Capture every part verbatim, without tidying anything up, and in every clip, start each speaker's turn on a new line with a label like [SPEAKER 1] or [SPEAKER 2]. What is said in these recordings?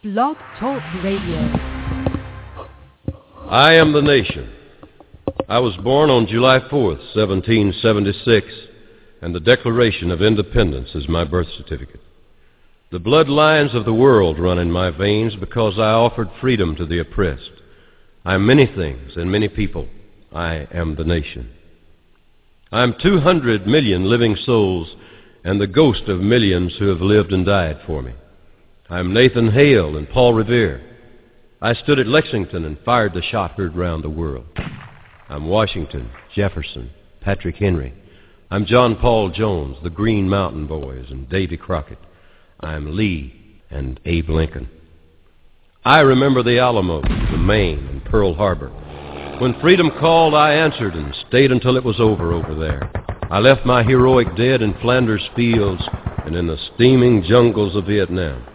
[SPEAKER 1] Blog Talk Radio.
[SPEAKER 2] I am the nation. I was born on July fourth, seventeen seventy-six, and the Declaration of Independence is my birth certificate. The bloodlines of the world run in my veins because I offered freedom to the oppressed. I am many things and many people. I am the nation. I am two hundred million living souls and the ghost of millions who have lived and died for me. I am Nathan Hale and Paul Revere. I stood at Lexington and fired the shot heard round the world. I'm Washington, Jefferson, Patrick Henry. I'm John Paul Jones, the Green Mountain Boys, and Davy Crockett. I'm Lee and Abe Lincoln. I remember the Alamo, the Maine, and Pearl Harbor. When freedom called, I answered and stayed until it was over over there. I left my heroic dead in Flanders fields and in the steaming jungles of Vietnam.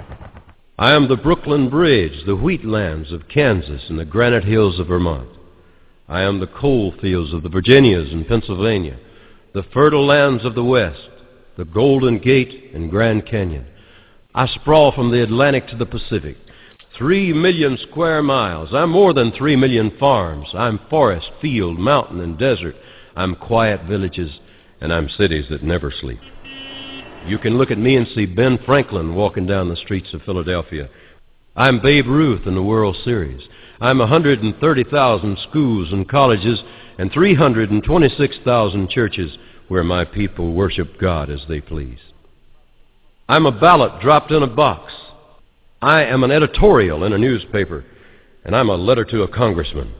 [SPEAKER 2] I am the Brooklyn Bridge, the wheatlands of Kansas, and the granite hills of Vermont. I am the coal fields of the Virginias and Pennsylvania, the fertile lands of the West, the Golden Gate and Grand Canyon. I sprawl from the Atlantic to the Pacific, three million square miles. I'm more than three million farms. I'm forest, field, mountain, and desert. I'm quiet villages, and I'm cities that never sleep. You can look at me and see Ben Franklin walking down the streets of Philadelphia. I'm Babe Ruth in the World Series. I'm one hundred thirty thousand schools and colleges and three hundred twenty-six thousand churches where my people worship God as they please. I'm a ballot dropped in a box. I am an editorial in a newspaper, and I'm a letter to a congressman.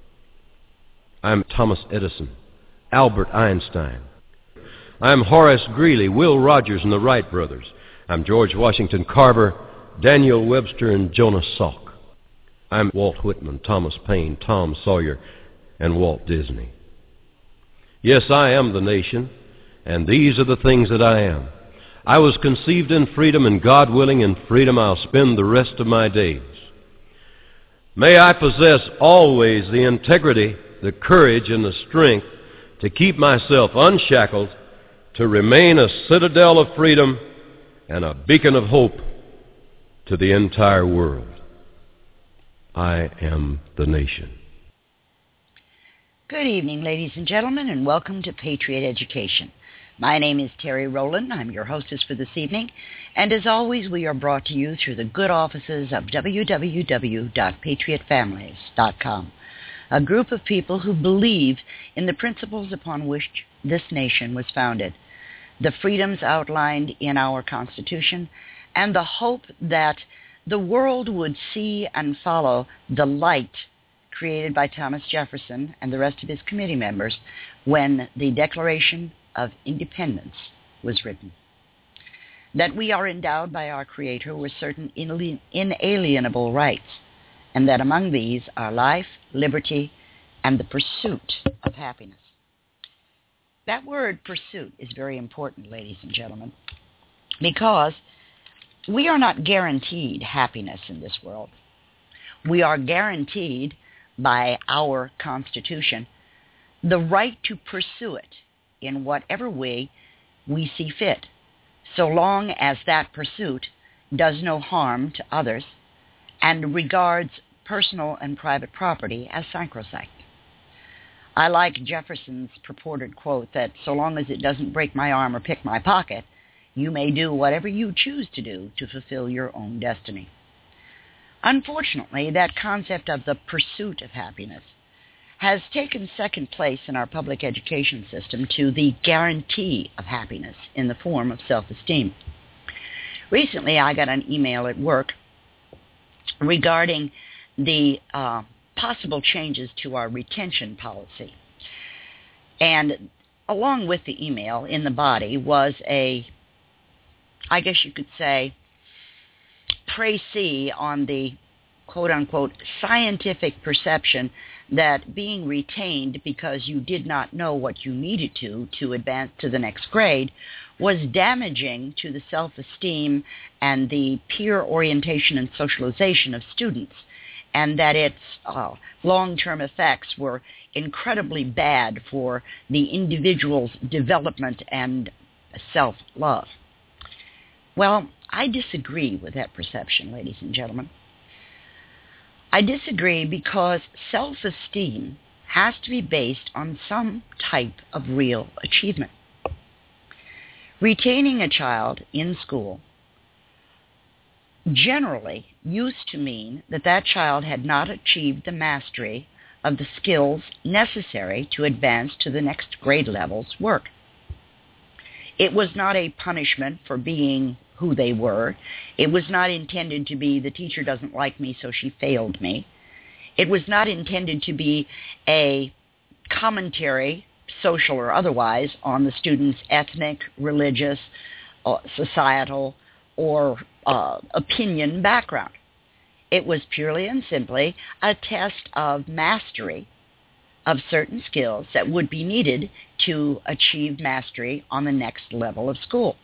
[SPEAKER 2] I'm Thomas Edison, Albert Einstein. I'm Horace Greeley, Will Rogers, and the Wright brothers. I'm George Washington Carver, Daniel Webster, and Jonas Salk. I'm Walt Whitman, Thomas Paine, Tom Sawyer, and Walt Disney. Yes, I am the nation, and these are the things that I am. I was conceived in freedom, and God willing, in freedom I'll spend the rest of my days. May I possess always the integrity, the courage, and the strength to keep myself unshackled, to remain a citadel of freedom and a beacon of hope to the entire world. I am the nation.
[SPEAKER 3] Good evening, ladies and gentlemen, and welcome to Patriot Education. My name is Terry Rowland. I'm your hostess for this evening, and as always, we are brought to you through the good offices of w w w dot patriot families dot com, a group of people who believe in the principles upon which this nation was founded, the freedoms outlined in our Constitution, and the hope that the world would see and follow the light created by Thomas Jefferson and the rest of his committee members when the Declaration of Independence was written. That we are endowed by our Creator with certain inalienable rights, and that among these are life, liberty, and the pursuit of happiness. That word pursuit is very important, ladies and gentlemen, because we are not guaranteed happiness in this world. We are guaranteed by our Constitution the right to pursue it in whatever way we see fit, so long as that pursuit does no harm to others and regards personal and private property as sacrosanct. I like Jefferson's purported quote that so long as it doesn't break my arm or pick my pocket, you may do whatever you choose to do to fulfill your own destiny. Unfortunately, that concept of the pursuit of happiness has taken second place in our public education system to the guarantee of happiness in the form of self-esteem. Recently, I got an email at work regarding the uh, possible changes to our retention policy. And along with the email in the body was a, I guess you could say, précis on the quote-unquote scientific perception that being retained because you did not know what you needed to to advance to the next grade was damaging to the self-esteem and the peer orientation and socialization of students, and that its uh, long-term effects were incredibly bad for the individual's development and self-love. Well, I disagree with that perception, ladies and gentlemen. I disagree because self-esteem has to be based on some type of real achievement. Retaining a child in school generally used to mean that that child had not achieved the mastery of the skills necessary to advance to the next grade level's work. It was not a punishment for being who they were. It was not intended to be, the teacher doesn't like me, so she failed me. It was not intended to be a commentary, social or otherwise, on the student's ethnic, religious, uh, societal, or uh, opinion background. It was purely and simply a test of mastery of certain skills that would be needed to achieve mastery on the next level of school.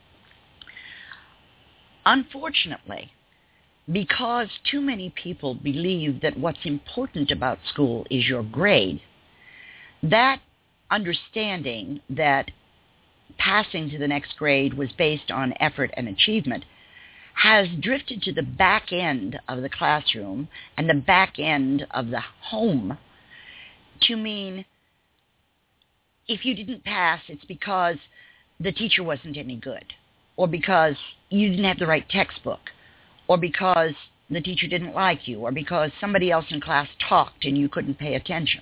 [SPEAKER 3] Unfortunately, because too many people believe that what's important about school is your grade, that understanding that passing to the next grade was based on effort and achievement has drifted to the back end of the classroom and the back end of the home to mean if you didn't pass, it's because the teacher wasn't any good, or because you didn't have the right textbook, or because the teacher didn't like you, or because somebody else in class talked and you couldn't pay attention.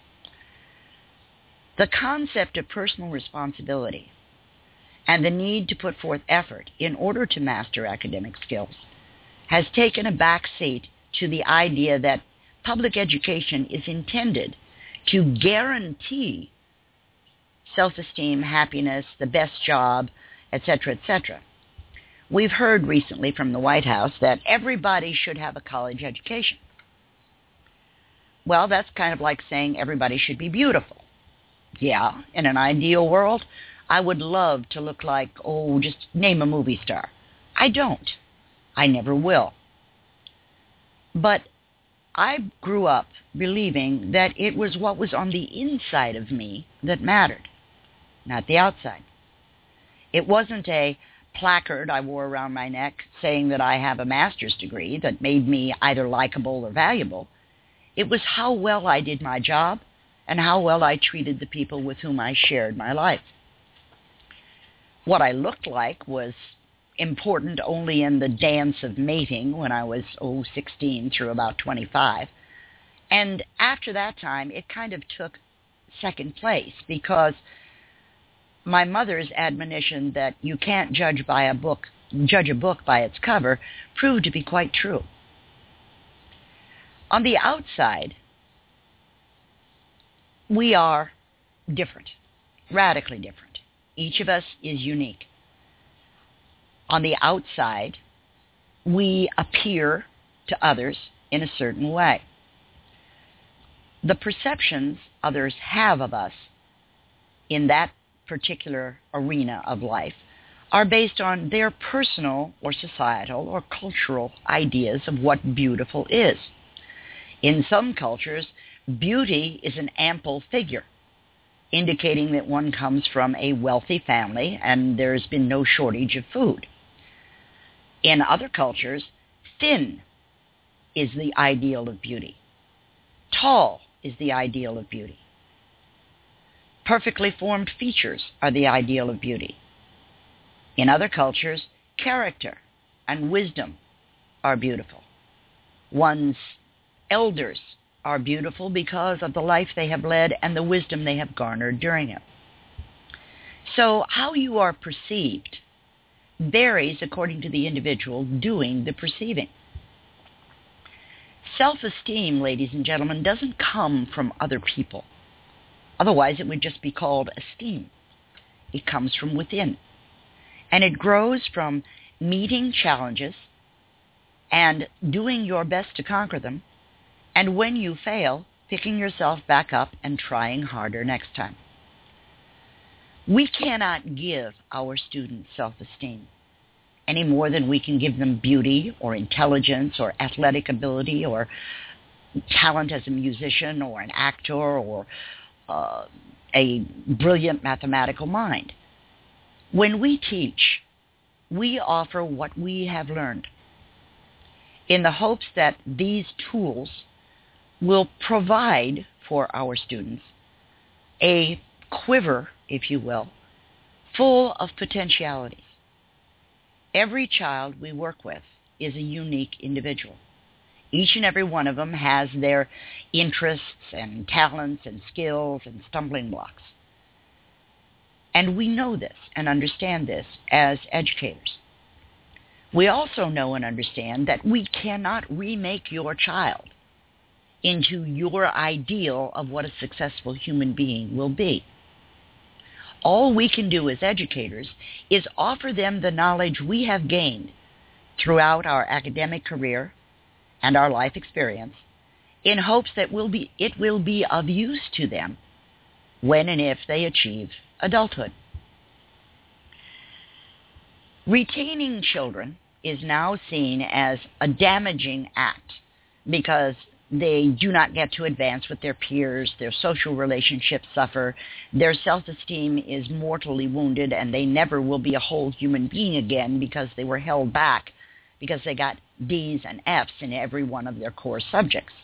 [SPEAKER 3] The concept of personal responsibility and the need to put forth effort in order to master academic skills has taken a back seat to the idea that public education is intended to guarantee self-esteem, happiness, the best job, et cetera, et cetera. We've heard recently from the White House that everybody should have a college education. Well, that's kind of like saying everybody should be beautiful. Yeah, in an ideal world, I would love to look like, oh, just name a movie star. I don't. I never will. But I grew up believing that it was what was on the inside of me that mattered, not the outside. It wasn't a placard I wore around my neck saying that I have a master's degree that made me either likable or valuable. It was how well I did my job and how well I treated the people with whom I shared my life. What I looked like was important only in the dance of mating when I was, oh, sixteen through about twenty-five. And after that time, it kind of took second place because my mother's admonition that you can't judge by a book, judge a book by its cover proved to be quite true. On the outside, we are different, radically different. Each of us is unique. On the outside, we appear to others in a certain way. The perceptions others have of us in that particular arena of life are based on their personal or societal or cultural ideas of what beautiful is. In some cultures, beauty is an ample figure, indicating that one comes from a wealthy family and there's been no shortage of food. In other cultures, thin is the ideal of beauty. Tall is the ideal of beauty. Perfectly formed features are the ideal of beauty. In other cultures, character and wisdom are beautiful. One's elders are beautiful because of the life they have led and the wisdom they have garnered during it. So how you are perceived varies according to the individual doing the perceiving. Self-esteem, ladies and gentlemen, doesn't come from other people. Otherwise, it would just be called esteem. It comes from within. And it grows from meeting challenges and doing your best to conquer them, and when you fail, picking yourself back up and trying harder next time. We cannot give our students self-esteem any more than we can give them beauty or intelligence or athletic ability or talent as a musician or an actor or uh, a brilliant mathematical mind. When we teach, we offer what we have learned in the hopes that these tools will provide for our students a quiver, if you will, full of potentialities. Every child we work with is a unique individual. Each and every one of them has their interests and talents and skills and stumbling blocks. And we know this and understand this as educators. We also know and understand that we cannot remake your child into your ideal of what a successful human being will be. All we can do as educators is offer them the knowledge we have gained throughout our academic career and our life experience in hopes that will be, it will be of use to them when and if they achieve adulthood. Retaining children is now seen as a damaging act because they do not get to advance with their peers, their social relationships suffer, their self-esteem is mortally wounded, and they never will be a whole human being again because they were held back because they got D's and F's in every one of their core subjects.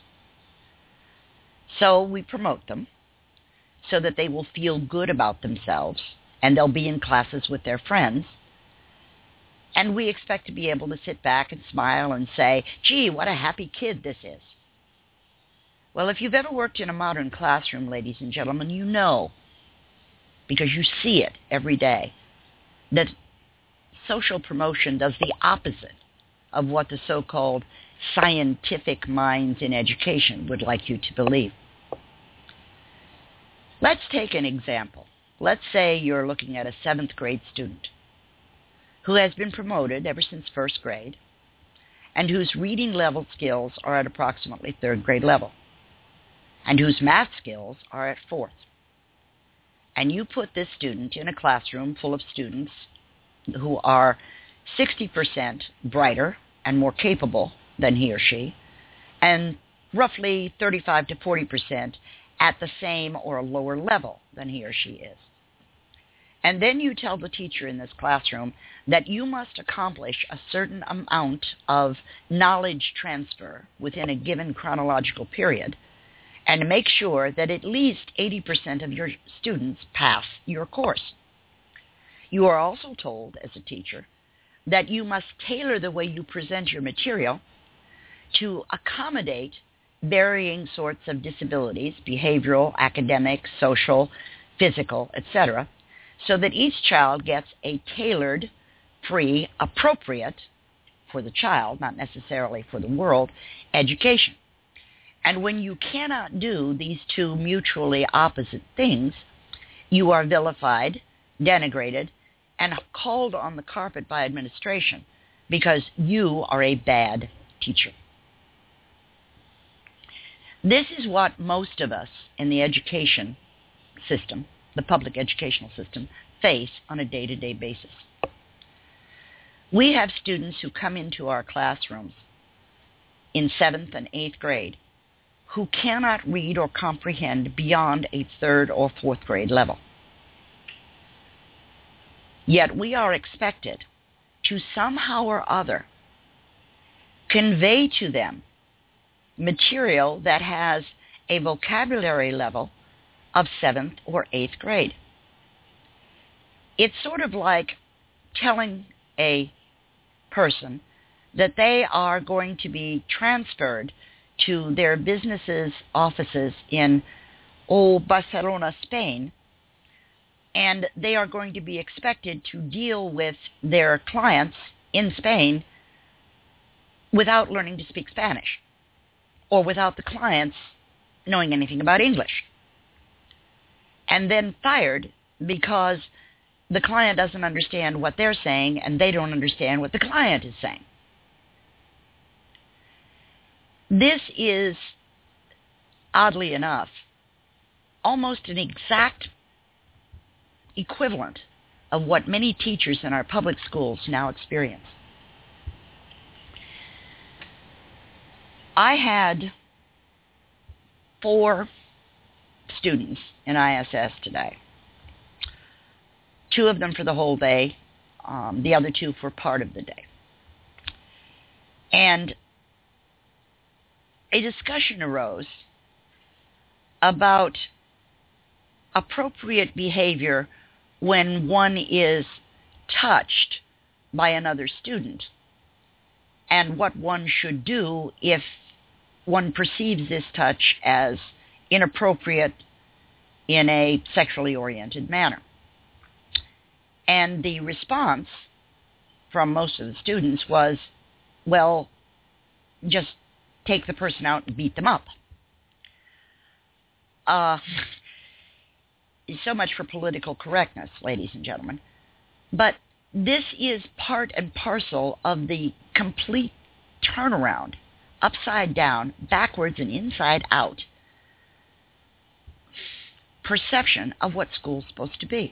[SPEAKER 3] So we promote them so that they will feel good about themselves and they'll be in classes with their friends. And we expect to be able to sit back and smile and say, gee, what a happy kid this is. Well, if you've ever worked in a modern classroom, ladies and gentlemen, you know, because you see it every day, that social promotion does the opposite of what the so-called scientific minds in education would like you to believe. Let's take an example. Let's say you're looking at a seventh grade student who has been promoted ever since first grade and whose reading level skills are at approximately third grade level and whose math skills are at fourth. And you put this student in a classroom full of students who are sixty percent brighter and more capable than he or she, and roughly thirty-five to forty percent at the same or a lower level than he or she is. And then you tell the teacher in this classroom that you must accomplish a certain amount of knowledge transfer within a given chronological period and make sure that at least eighty percent of your students pass your course. You are also told as a teacher that you must tailor the way you present your material to accommodate varying sorts of disabilities, behavioral, academic, social, physical, et cetera, so that each child gets a tailored, free, appropriate, for the child, not necessarily for the world, education. And when you cannot do these two mutually opposite things, you are vilified, denigrated, and called on the carpet by administration because you are a bad teacher. This is what most of us in the education system, the public educational system, face on a day-to-day basis. We have students who come into our classrooms in seventh and eighth grade who cannot read or comprehend beyond a third or fourth grade level. Yet we are expected to somehow or other convey to them material that has a vocabulary level of seventh or eighth grade. It's sort of like telling a person that they are going to be transferred to their businesses' offices in old Barcelona, Spain, and they are going to be expected to deal with their clients in Spain without learning to speak Spanish or without the clients knowing anything about English, and then fired because the client doesn't understand what they're saying and they don't understand what the client is saying. This is, oddly enough, almost an exact equivalent of what many teachers in our public schools now experience. I had four students in I S S today, two of them for the whole day um, the other two for part of the day. And a discussion arose about appropriate behavior when one is touched by another student, and what one should do if one perceives this touch as inappropriate in a sexually oriented manner. And the response from most of the students was, well, just take the person out and beat them up. Uh, so much for political correctness, ladies and gentlemen. But this is part and parcel of the complete turnaround, upside down, backwards and inside out, perception of what school's supposed to be.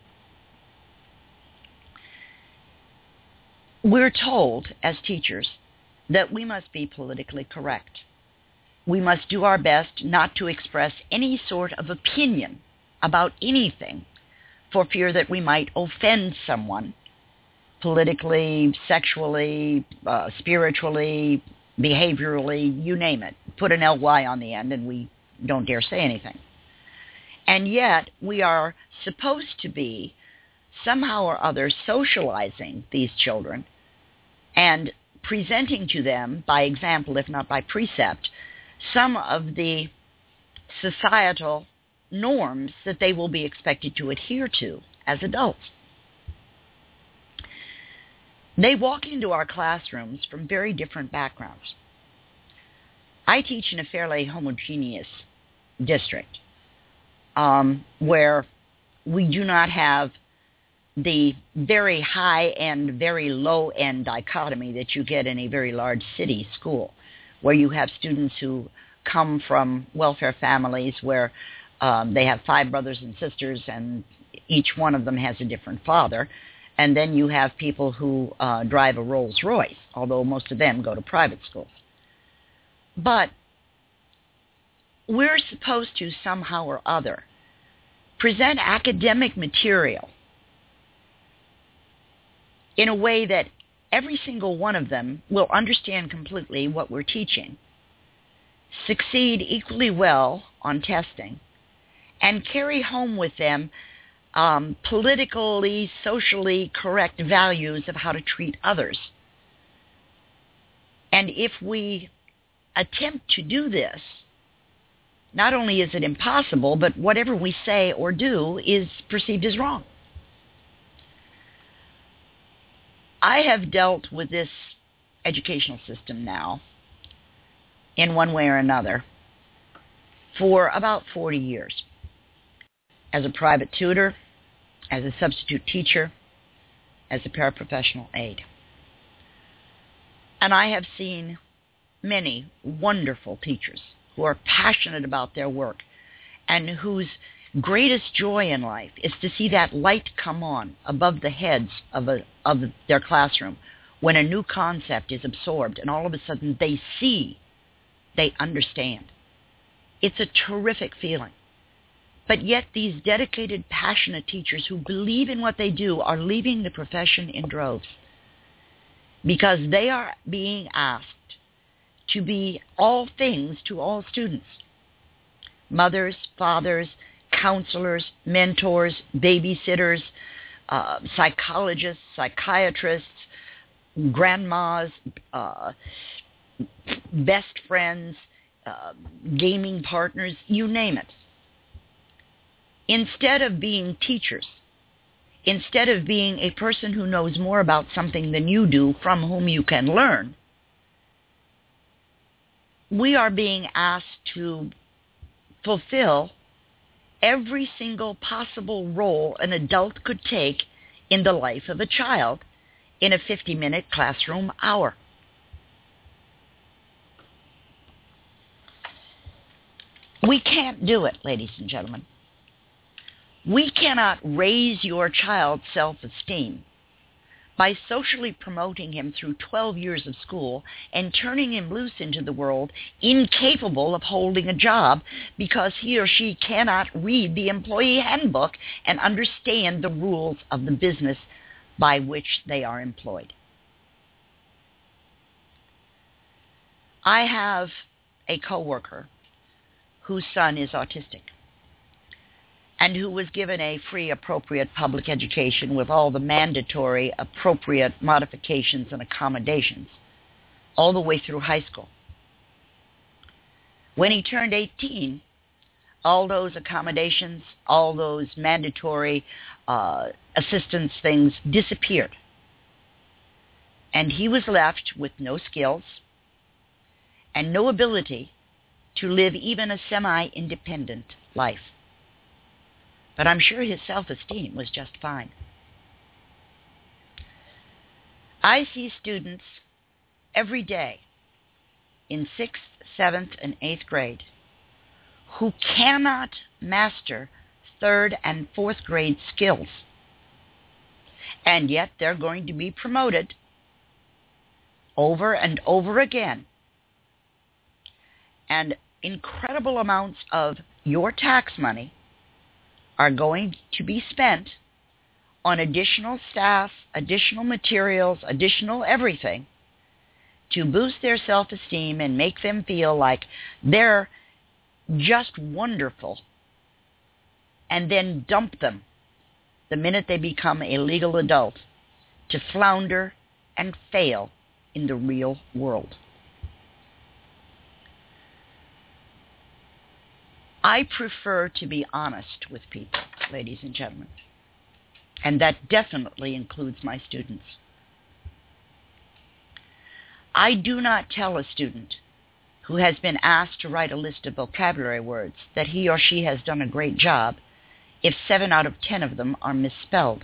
[SPEAKER 3] We're told as teachers that we must be politically correct. We must do our best not to express any sort of opinion about anything for fear that we might offend someone politically, sexually, uh, spiritually, behaviorally, you name it. Put an L Y on the end and we don't dare say anything. And yet we are supposed to be somehow or other socializing these children and presenting to them, by example, if not by precept, some of the societal norms that they will be expected to adhere to as adults. They walk into our classrooms from very different backgrounds. I teach in a fairly homogeneous district um, where we do not have the very high-end, very low-end dichotomy that you get in a very large city school, where you have students who come from welfare families where um, they have five brothers and sisters and each one of them has a different father. And then you have people who uh, drive a Rolls Royce, although most of them go to private schools. But we're supposed to somehow or other present academic material in a way that every single one of them will understand completely what we're teaching, succeed equally well on testing, and carry home with them um, politically, socially correct values of how to treat others. And if we attempt to do this, not only is it impossible, but whatever we say or do is perceived as wrong. I have dealt with this educational system now, in one way or another, for about forty years. As a private tutor, as a substitute teacher, as a paraprofessional aide. And I have seen many wonderful teachers who are passionate about their work and whose greatest joy in life is to see that light come on above the heads of, a, of their classroom when a new concept is absorbed and all of a sudden they see, they understand. It's a terrific feeling. But yet these dedicated, passionate teachers who believe in what they do are leaving the profession in droves because they are being asked to be all things to all students. Mothers, fathers, counselors, mentors, babysitters, uh, psychologists, psychiatrists, grandmas, uh, best friends, uh, gaming partners, you name it. Instead of being teachers, instead of being a person who knows more about something than you do, from whom you can learn, we are being asked to fulfill every single possible role an adult could take in the life of a child in a fifty-minute classroom hour. We can't do it, ladies and gentlemen. We cannot raise your child's self-esteem by socially promoting him through twelve years of school and turning him loose into the world incapable of holding a job because he or she cannot read the employee handbook and understand the rules of the business by which they are employed. I have a coworker whose son is autistic and who was given a free, appropriate public education with all the mandatory, appropriate modifications and accommodations all the way through high school. When he turned eighteen, all those accommodations, all those mandatory uh, assistance things disappeared. And he was left with no skills and no ability to live even a semi-independent life. But I'm sure his self-esteem was just fine. I see students every day in sixth, seventh, and eighth grade who cannot master third and fourth grade skills. And yet they're going to be promoted over and over again. And incredible amounts of your tax money are going to be spent on additional staff, additional materials, additional everything to boost their self-esteem and make them feel like they're just wonderful, and then dump them the minute they become a legal adult to flounder and fail in the real world. I prefer to be honest with people, ladies and gentlemen, and that definitely includes my students. I do not tell a student who has been asked to write a list of vocabulary words that he or she has done a great job if seven out of ten of them are misspelled.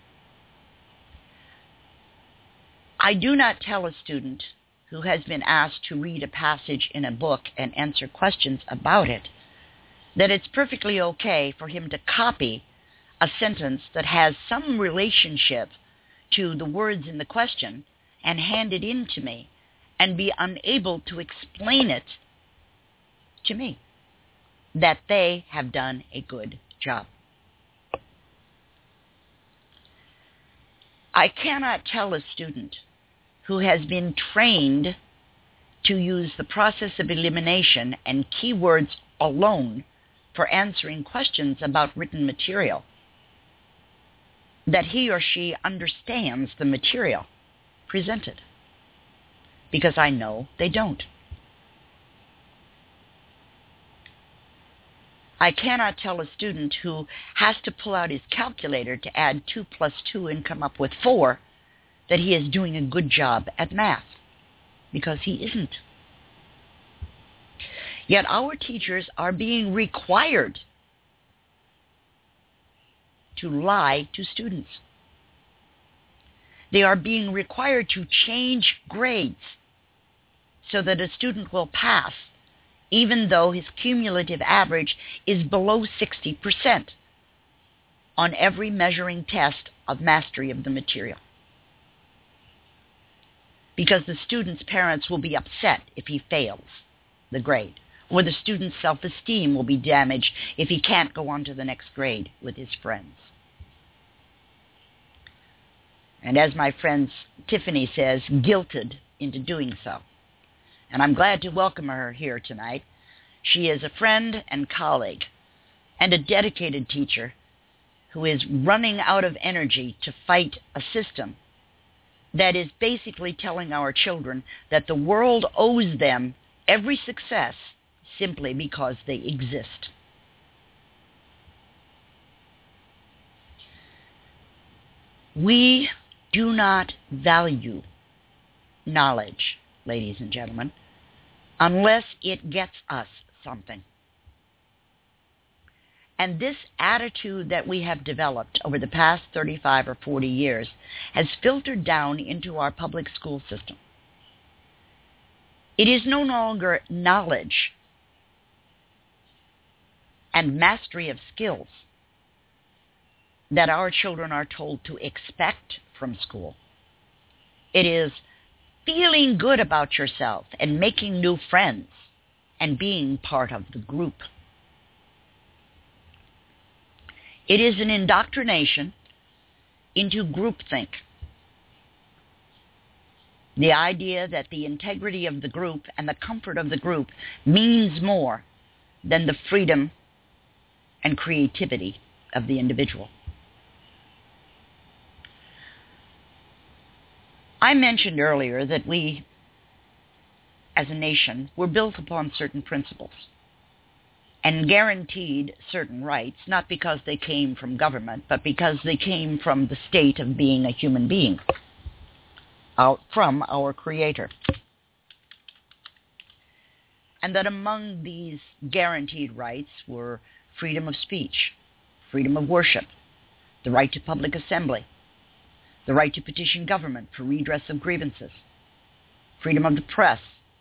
[SPEAKER 3] I do not tell a student who has been asked to read a passage in a book and answer questions about it that it's perfectly okay for him to copy a sentence that has some relationship to the words in the question and hand it in to me and be unable to explain it to me, that they have done a good job. I cannot tell a student who has been trained to use the process of elimination and keywords alone for answering questions about written material that he or she understands the material presented, because I know they don't. I cannot tell a student who has to pull out his calculator to add two plus two and come up with four that he is doing a good job at math, because he isn't. Yet our teachers are being required to lie to students. They are being required to change grades so that a student will pass, even though his cumulative average is below sixty percent on every measuring test of mastery of the material. Because the student's parents will be upset if he fails the grade, or the student's self-esteem will be damaged if he can't go on to the next grade with his friends. And as my friend Tiffany says, guilted into doing so. And I'm glad to welcome her here tonight. She is a friend and colleague and a dedicated teacher who is running out of energy to fight a system that is basically telling our children that the world owes them every success simply because they exist. We do not value knowledge, ladies and gentlemen, unless it gets us something. And this attitude that we have developed over the past thirty-five or forty years has filtered down into our public school system. It is no longer knowledge and mastery of skills that our children are told to expect from school. It is feeling good about yourself and making new friends and being part of the group. It is an indoctrination into groupthink. The idea that the integrity of the group and the comfort of the group means more than the freedom and creativity of the individual. I mentioned earlier that we, as a nation, were built upon certain principles and guaranteed certain rights, not because they came from government, but because they came from the state of being a human being, out from our Creator. And that among these guaranteed rights were freedom of speech, freedom of worship, the right to public assembly, the right to petition government for redress of grievances, freedom of the press,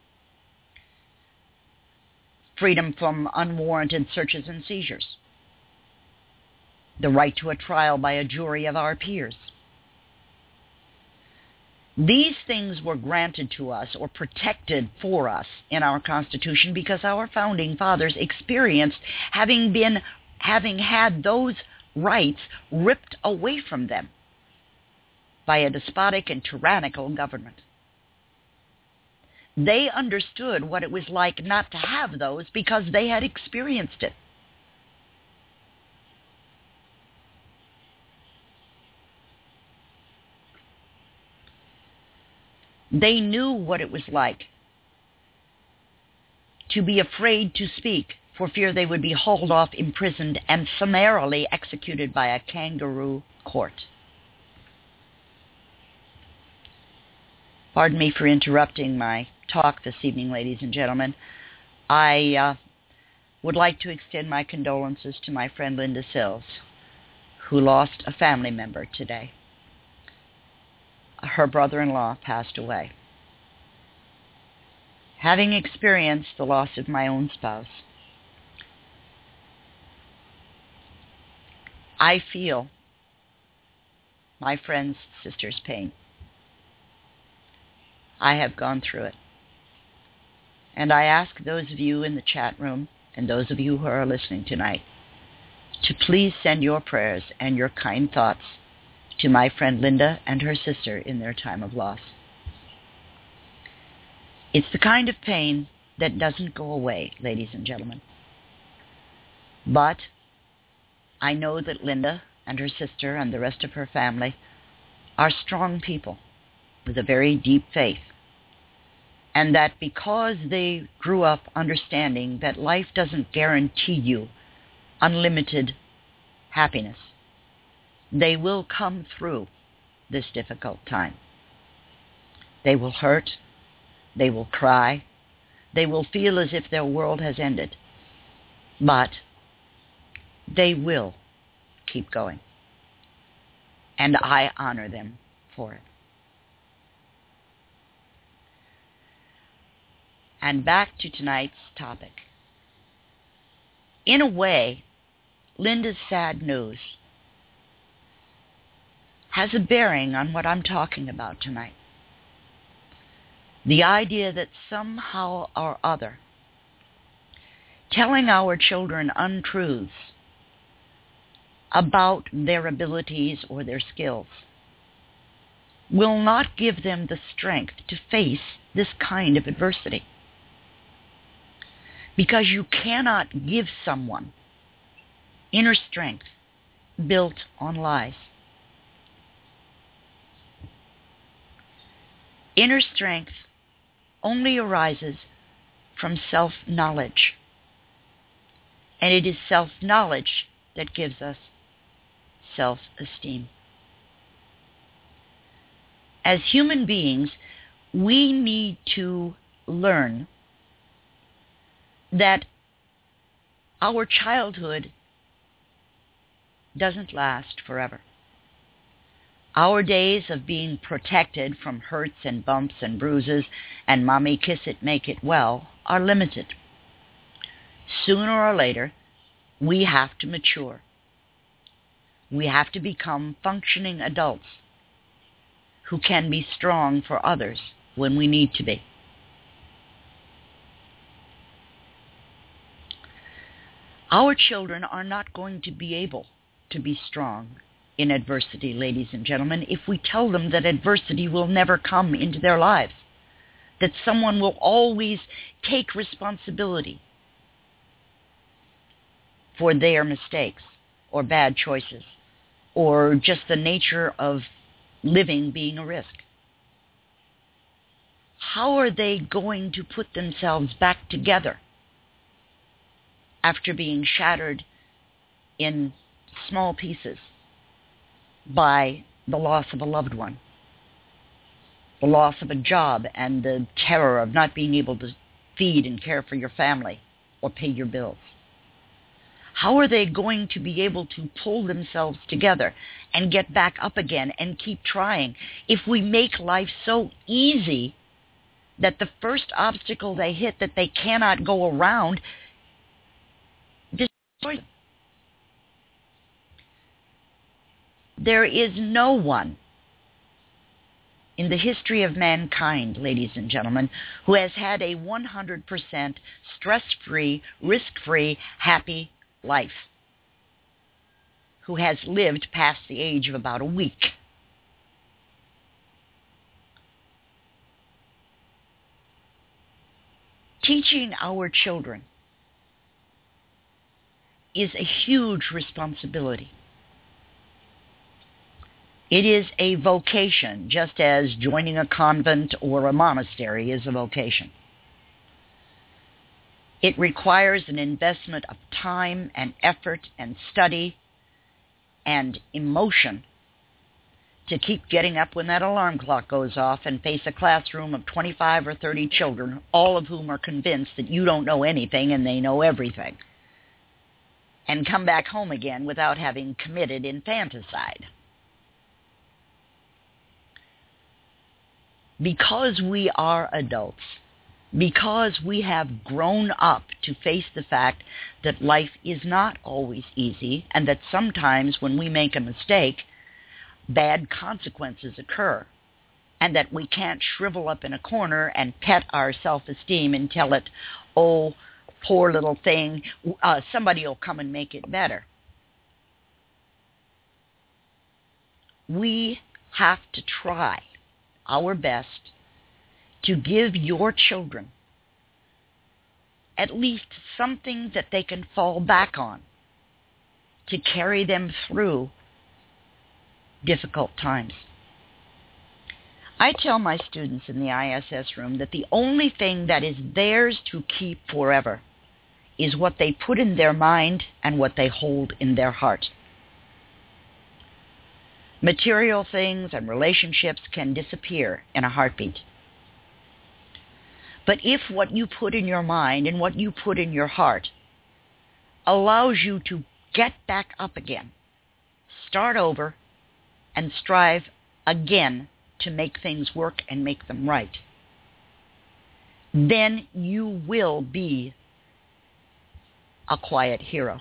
[SPEAKER 3] freedom from unwarranted searches and seizures, the right to a trial by a jury of our peers. These things were granted to us or protected for us in our Constitution because our founding fathers experienced having been, having had those rights ripped away from them by a despotic and tyrannical government. They understood what it was like not to have those because they had experienced it. They knew what it was like to be afraid to speak for fear they would be hauled off, imprisoned, and summarily executed by a kangaroo court. Pardon me for interrupting my talk this evening, ladies and gentlemen. I uh, would like to extend my condolences to my friend Linda Sills, who lost a family member today. Her brother-in-law passed away. Having experienced the loss of my own spouse, I feel my friend's sister's pain. I have gone through it. And I ask those of you in the chat room and those of you who are listening tonight to please send your prayers and your kind thoughts to my friend Linda and her sister in their time of loss. It's the kind of pain that doesn't go away, ladies and gentlemen. But I know that Linda and her sister and the rest of her family are strong people with a very deep faith, and that because they grew up understanding that life doesn't guarantee you unlimited happiness, they will come through this difficult time. They will hurt, they will cry, they will feel as if their world has ended, but they will keep going. And I honor them for it. And back to tonight's topic. In a way, Linda's sad news has a bearing on what I'm talking about tonight. The idea that somehow or other, telling our children untruths about their abilities or their skills will not give them the strength to face this kind of adversity. Because you cannot give someone inner strength built on lies. Inner strength only arises from self-knowledge. And it is self-knowledge that gives us self-esteem. As human beings, we need to learn that our childhood doesn't last forever. Our days of being protected from hurts and bumps and bruises and mommy kiss it, make it well are limited. Sooner or later, we have to mature. We have to become functioning adults who can be strong for others when we need to be. Our children are not going to be able to be strong in adversity, ladies and gentlemen, if we tell them that adversity will never come into their lives, that someone will always take responsibility for their mistakes or bad choices or just the nature of living being a risk? How are they going to put themselves back together after being shattered in small pieces by the loss of a loved one, the loss of a job, and the terror of not being able to feed and care for your family or pay your bills? How are they going to be able to pull themselves together and get back up again and keep trying if we make life so easy that the first obstacle they hit that they cannot go around destroys them? There is no one in the history of mankind, ladies and gentlemen, who has had a one hundred percent stress-free, risk-free, happy life, who has lived past the age of about a week. Teaching our children is a huge responsibility. It is a vocation, just as joining a convent or a monastery is a vocation. It requires an investment of time and effort and study and emotion to keep getting up when that alarm clock goes off and face a classroom of twenty-five or thirty children, all of whom are convinced that you don't know anything and they know everything, and come back home again without having committed infanticide. Because we are adults, because we have grown up to face the fact that life is not always easy, and that sometimes when we make a mistake, bad consequences occur, and that we can't shrivel up in a corner and pet our self-esteem and tell it, oh, poor little thing, uh, somebody will come and make it better. We have to try our best to give your children at least something that they can fall back on to carry them through difficult times. I tell my students in the I S S room that the only thing that is theirs to keep forever is what they put in their mind and what they hold in their heart. Material things and relationships can disappear in a heartbeat. But if what you put in your mind and what you put in your heart allows you to get back up again, start over, and strive again to make things work and make them right, then you will be a quiet hero.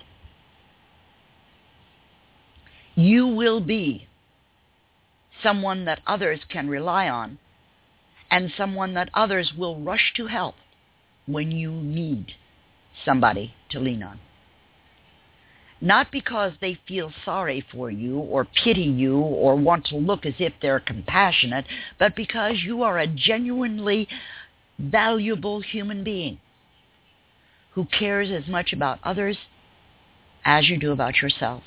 [SPEAKER 3] You will be someone that others can rely on, and someone that others will rush to help when you need somebody to lean on. Not because they feel sorry for you or pity you or want to look as if they're compassionate, but because you are a genuinely valuable human being who cares as much about others as you do about yourself.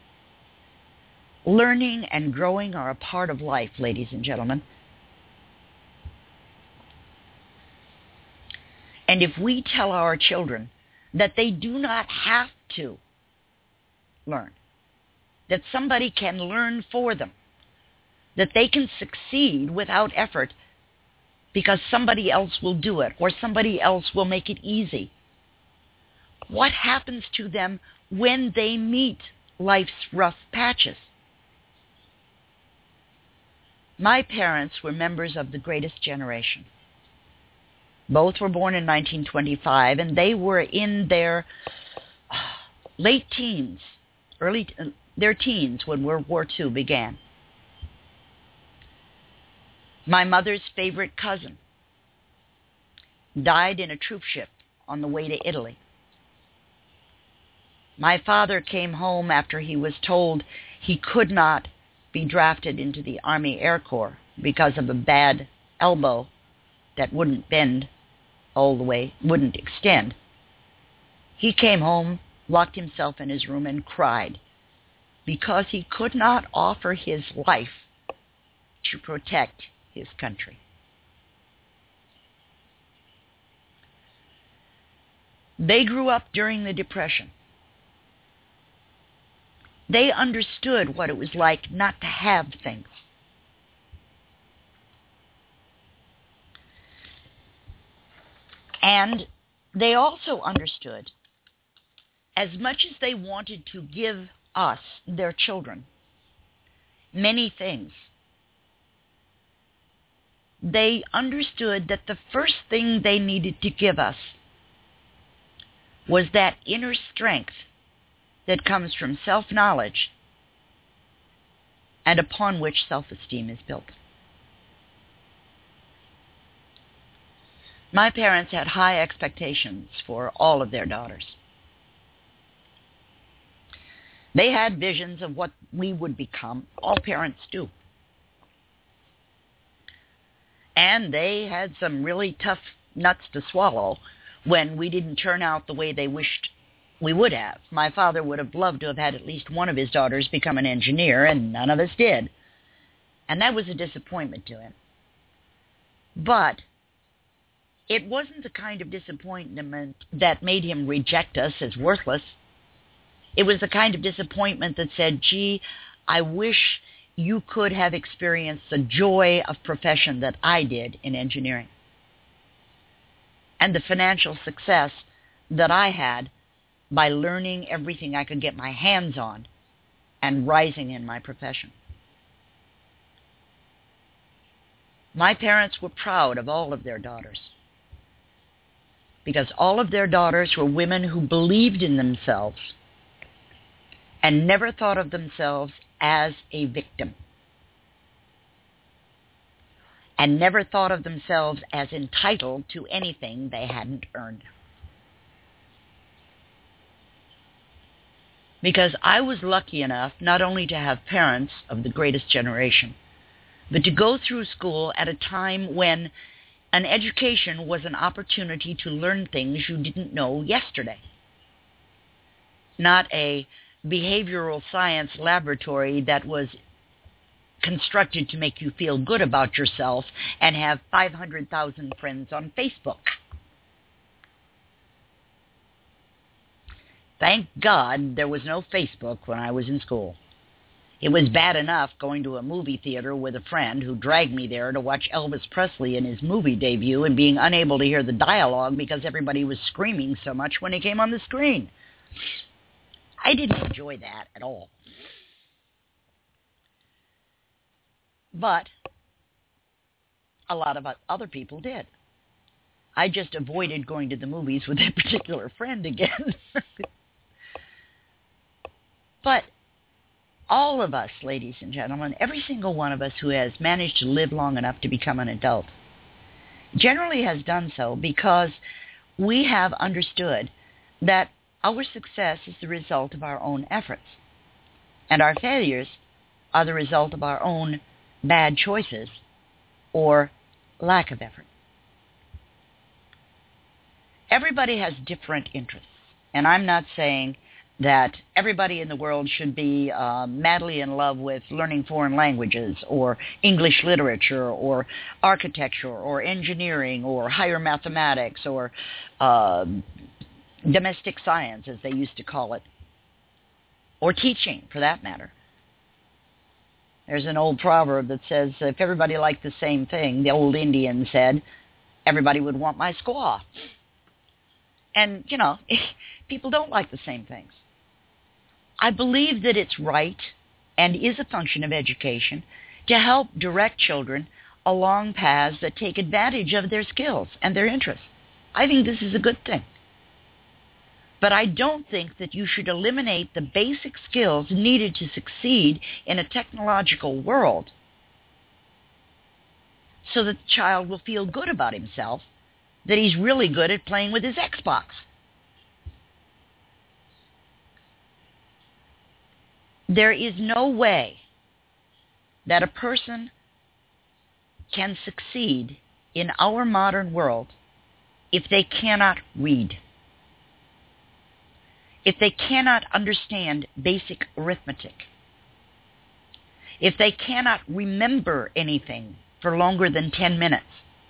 [SPEAKER 3] Learning and growing are a part of life, ladies and gentlemen. And if we tell our children that they do not have to learn, that somebody can learn for them, that they can succeed without effort because somebody else will do it or somebody else will make it easy, what happens to them when they meet life's rough patches? My parents were members of the greatest generation. Both were born in nineteen twenty-five, and they were in their late teens, early their teens when World War Two began. My mother's favorite cousin died in a troop ship on the way to Italy. My father came home after he was told he could not be drafted into the Army Air Corps because of a bad elbow that wouldn't bend all the way, wouldn't extend. He came home, locked himself in his room, and cried because he could not offer his life to protect his country. They grew up during the Depression. They understood what it was like not to have things. And they also understood, as much as they wanted to give us, their children, many things, they understood that the first thing they needed to give us was that inner strength that comes from self-knowledge and upon which self-esteem is built. My parents had high expectations for all of their daughters. They had visions of what we would become. All parents do. And they had some really tough nuts to swallow when we didn't turn out the way they wished we would have. My father would have loved to have had at least one of his daughters become an engineer, and none of us did. And that was a disappointment to him. But it wasn't the kind of disappointment that made him reject us as worthless. It was the kind of disappointment that said, gee, I wish you could have experienced the joy of profession that I did in engineering, and the financial success that I had by learning everything I could get my hands on and rising in my profession. My parents were proud of all of their daughters, because all of their daughters were women who believed in themselves and never thought of themselves as a victim, and never thought of themselves as entitled to anything they hadn't earned. Because I was lucky enough not only to have parents of the greatest generation, but to go through school at a time when an education was an opportunity to learn things you didn't know yesterday. Not a behavioral science laboratory that was constructed to make you feel good about yourself and have five hundred thousand friends on Facebook. Thank God there was no Facebook when I was in school. It was bad enough going to a movie theater with a friend who dragged me there to watch Elvis Presley in his movie debut and being unable to hear the dialogue because everybody was screaming so much when he came on the screen. I didn't enjoy that at all. But a lot of other people did. I just avoided going to the movies with that particular friend again. But all of us, ladies and gentlemen, every single one of us who has managed to live long enough to become an adult, generally has done so because we have understood that our success is the result of our own efforts, and our failures are the result of our own bad choices or lack of effort. Everybody has different interests, and I'm not saying that everybody in the world should be uh, madly in love with learning foreign languages or English literature or architecture or engineering or higher mathematics or uh, domestic science, as they used to call it, or teaching, for that matter. There's an old proverb that says, if everybody liked the same thing, the old Indian said, everybody would want my squaw. And, you know, people don't like the same things. I believe that it's right and is a function of education to help direct children along paths that take advantage of their skills and their interests. I think this is a good thing. But I don't think that you should eliminate the basic skills needed to succeed in a technological world so that the child will feel good about himself, that he's really good at playing with his Xbox. There is no way that a person can succeed in our modern world if they cannot read, if they cannot understand basic arithmetic, if they cannot remember anything for longer than ten minutes.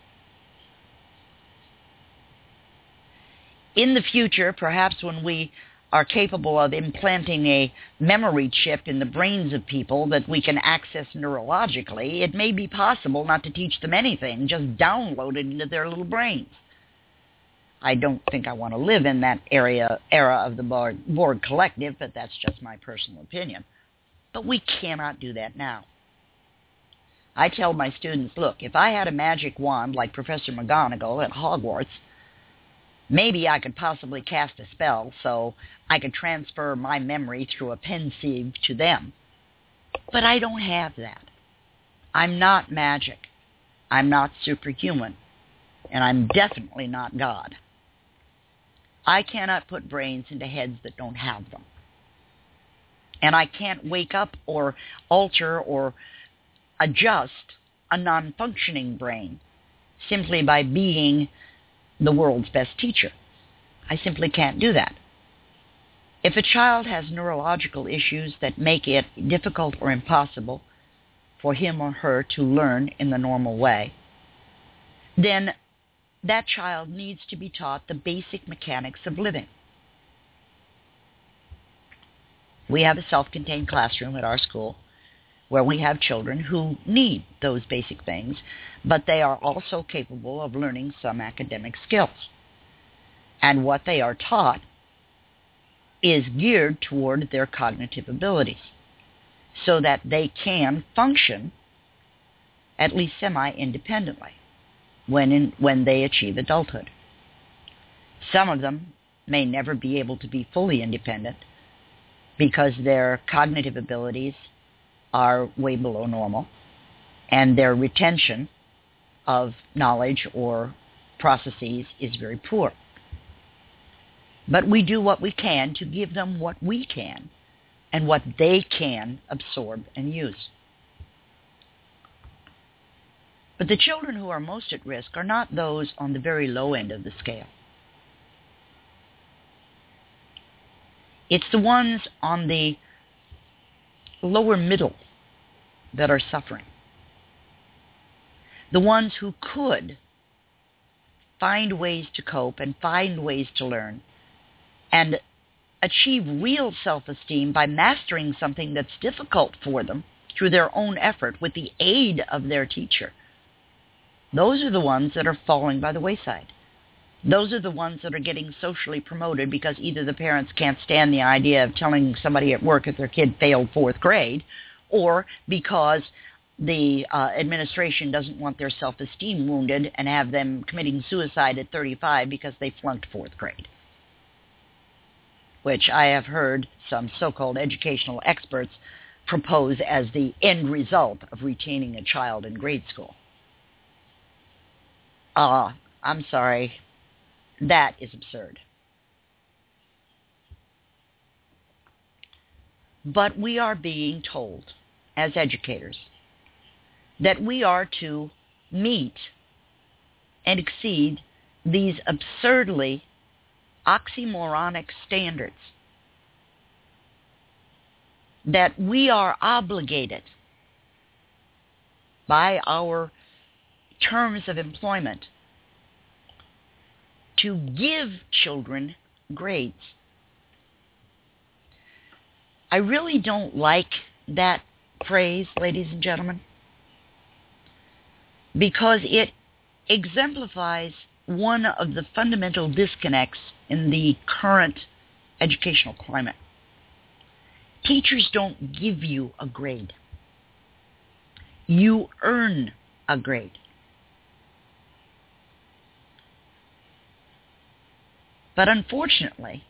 [SPEAKER 3] In the future, perhaps when we are capable of implanting a memory chip in the brains of people that we can access neurologically, it may be possible not to teach them anything, just download it into their little brains. I don't think I want to live in that area era of the Borg, Borg collective, but that's just my personal opinion. But we cannot do that now. I tell my students, look, if I had a magic wand like Professor McGonagall at Hogwarts, maybe I could possibly cast a spell so I could transfer my memory through a pensieve to them. But I don't have that. I'm not magic. I'm not superhuman. And I'm definitely not God. I cannot put brains into heads that don't have them. And I can't wake up or alter or adjust a non-functioning brain simply by being the world's best teacher. I simply can't do that. If a child has neurological issues that make it difficult or impossible for him or her to learn in the normal way, then that child needs to be taught the basic mechanics of living. We have a self-contained classroom at our school where we have children who need those basic things, but they are also capable of learning some academic skills. And what they are taught is geared toward their cognitive abilities so that they can function at least semi-independently when in, when they achieve adulthood. Some of them may never be able to be fully independent because their cognitive abilities are way below normal and their retention of knowledge or processes is very poor. But we do what we can to give them what we can and what they can absorb and use. But the children who are most at risk are not those on the very low end of the scale. It's the ones on the lower middle that are suffering. The ones who could find ways to cope and find ways to learn and achieve real self-esteem by mastering something that's difficult for them through their own effort with the aid of their teacher. Those are the ones that are falling by the wayside. Those are the ones that are getting socially promoted because either the parents can't stand the idea of telling somebody at work if their kid failed fourth grade, or because the uh, administration doesn't want their self-esteem wounded and have them committing suicide at thirty-five because they flunked fourth grade, which I have heard some so-called educational experts propose as the end result of retaining a child in grade school. Ah, uh, I'm sorry. That is absurd. But we are being told, as educators, that we are to meet and exceed these absurdly oxymoronic standards, that we are obligated by our terms of employment to give children grades. I really don't like that phrase, ladies and gentlemen, because it exemplifies one of the fundamental disconnects in the current educational climate. Teachers don't give you a grade. You earn a grade. But unfortunately,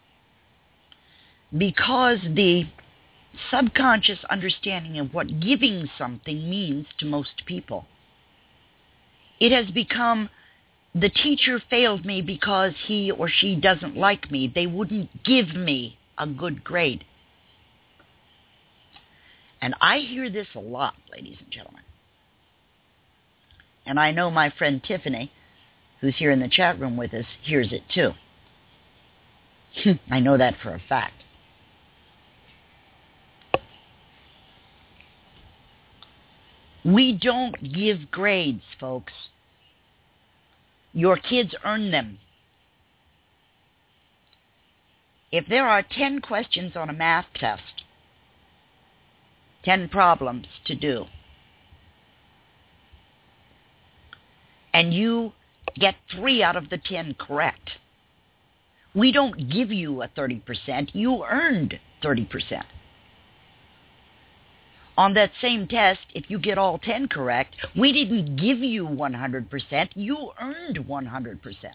[SPEAKER 3] because the subconscious understanding of what giving something means to most people, it has become the teacher failed me because he or she doesn't like me. They wouldn't give me a good grade. And I hear this a lot, ladies and gentlemen. And I know my friend Tiffany, who's here in the chat room with us, hears it too. I know that for a fact. We don't give grades, folks. Your kids earn them. If there are ten questions on a math test, ten problems to do, and you get three out of the ten correct, we don't give you a thirty percent. You earned thirty percent. On that same test, if you get all ten correct, we didn't give you one hundred percent. You earned one hundred percent.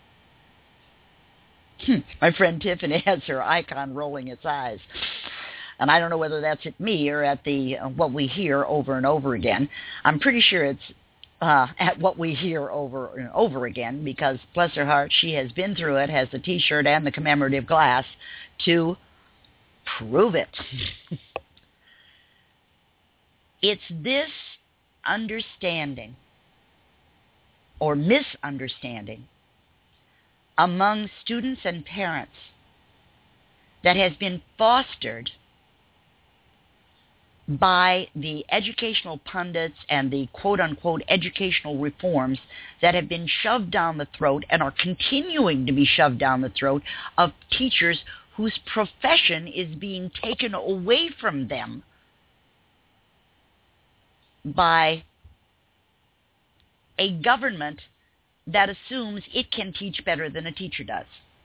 [SPEAKER 3] My friend Tiffany has her icon rolling its eyes. And I don't know whether that's at me or at the uh, what we hear over and over again. I'm pretty sure it's uh, at what we hear over and over again because, bless her heart, she has been through it, has the T-shirt and the commemorative glass to prove it. It's this understanding or misunderstanding among students and parents that has been fostered by the educational pundits and the quote-unquote educational reforms that have been shoved down the throat and are continuing to be shoved down the throat of teachers whose profession is being taken away from them by a government that assumes it can teach better than a teacher does.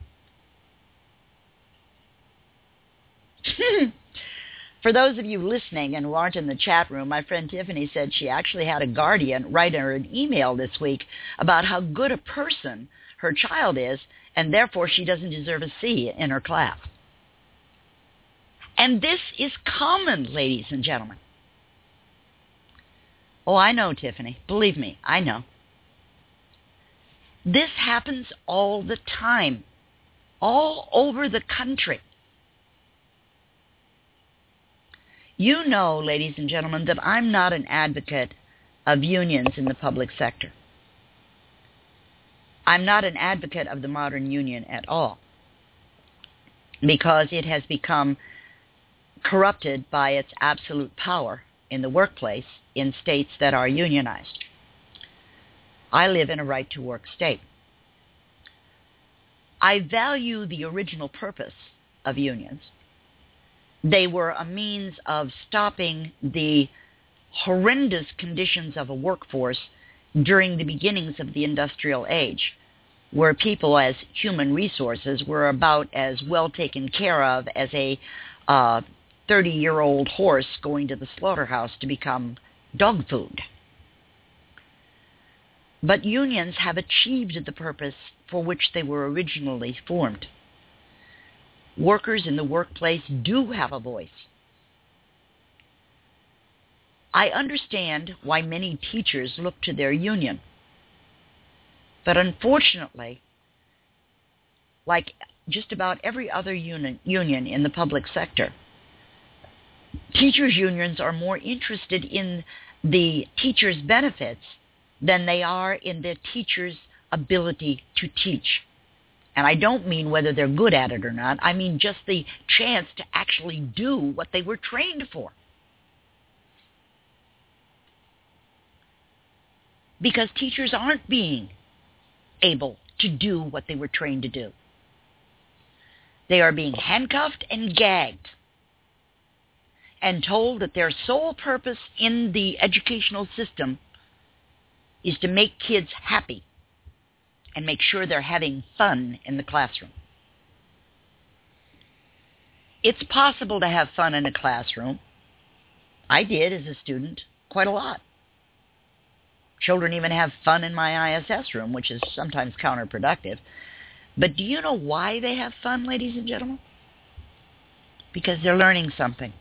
[SPEAKER 3] For those of you listening and who aren't in the chat room, my friend Tiffany said she actually had a guardian write her an email this week about how good a person her child is, and therefore she doesn't deserve a C in her class. And this is common, ladies and gentlemen. Oh, I know, Tiffany. Believe me, I know. This happens all the time, all over the country. You know, ladies and gentlemen, that I'm not an advocate of unions in the public sector. I'm not an advocate of the modern union at all, because it has become corrupted by its absolute power in the workplace in states that are unionized. I live in a right-to-work state. I value the original purpose of unions. They were a means of stopping the horrendous conditions of a workforce during the beginnings of the industrial age, where people as human resources were about as well taken care of as a uh, thirty-year-old horse going to the slaughterhouse to become dog food. But unions have achieved the purpose for which they were originally formed. Workers in the workplace do have a voice. I understand why many teachers look to their union. But unfortunately, like just about every other union, union in the public sector, teachers' unions are more interested in the teachers' benefits than they are in the teacher's ability to teach. And I don't mean whether they're good at it or not. I mean just the chance to actually do what they were trained for. Because teachers aren't being able to do what they were trained to do. They are being handcuffed and gagged and told that their sole purpose in the educational system is to make kids happy and make sure they're having fun in the classroom. It's possible to have fun in a classroom. I did as a student quite a lot. Children even have fun in my I S S room, which is sometimes counterproductive. But do you know why they have fun, ladies and gentlemen? Because they're learning something.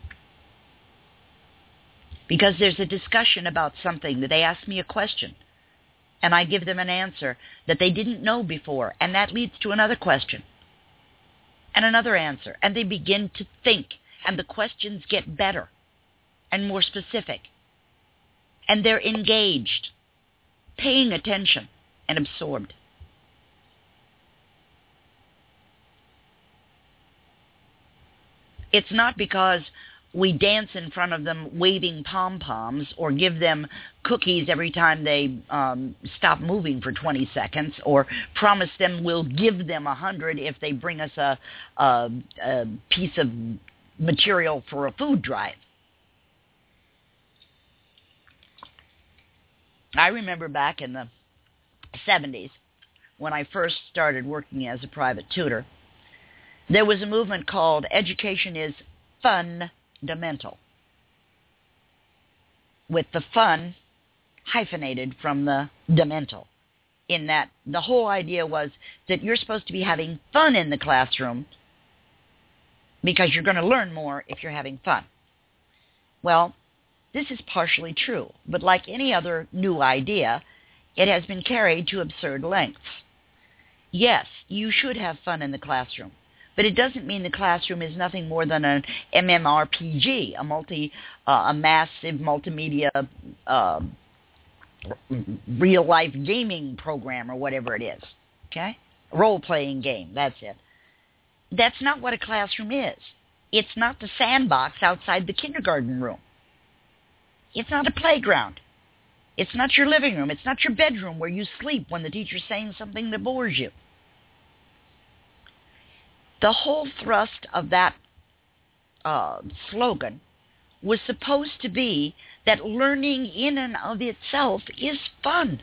[SPEAKER 3] Because there's a discussion about something, that they ask me a question, and I give them an answer that they didn't know before, and that leads to another question and another answer, and they begin to think, and the questions get better. and more specific. And they're engaged, paying attention, and absorbed. It's not because we dance in front of them waving pom-poms or give them cookies every time they um, stop moving for twenty seconds, or promise them we'll give them a hundred if they bring us a, a, a piece of material for a food drive. I remember back in the seventies, when I first started working as a private tutor, there was a movement called Education is Fundamental, with the fun hyphenated from the demental, in that the whole idea was that you're supposed to be having fun in the classroom because you're going to learn more if you're having fun. Well, this is partially true, but like any other new idea, it has been carried to absurd lengths. Yes, you should have fun in the classroom, but it doesn't mean the classroom is nothing more than an MMORPG, a multi, uh, a massive multimedia, uh, real-life gaming program or whatever it is, okay? Role-playing game, that's it. That's not what a classroom is. It's not the sandbox outside the kindergarten room. It's not a playground. It's not your living room. It's not your bedroom where you sleep when the teacher's saying something that bores you. The whole thrust of that uh, slogan was supposed to be that learning in and of itself is fun.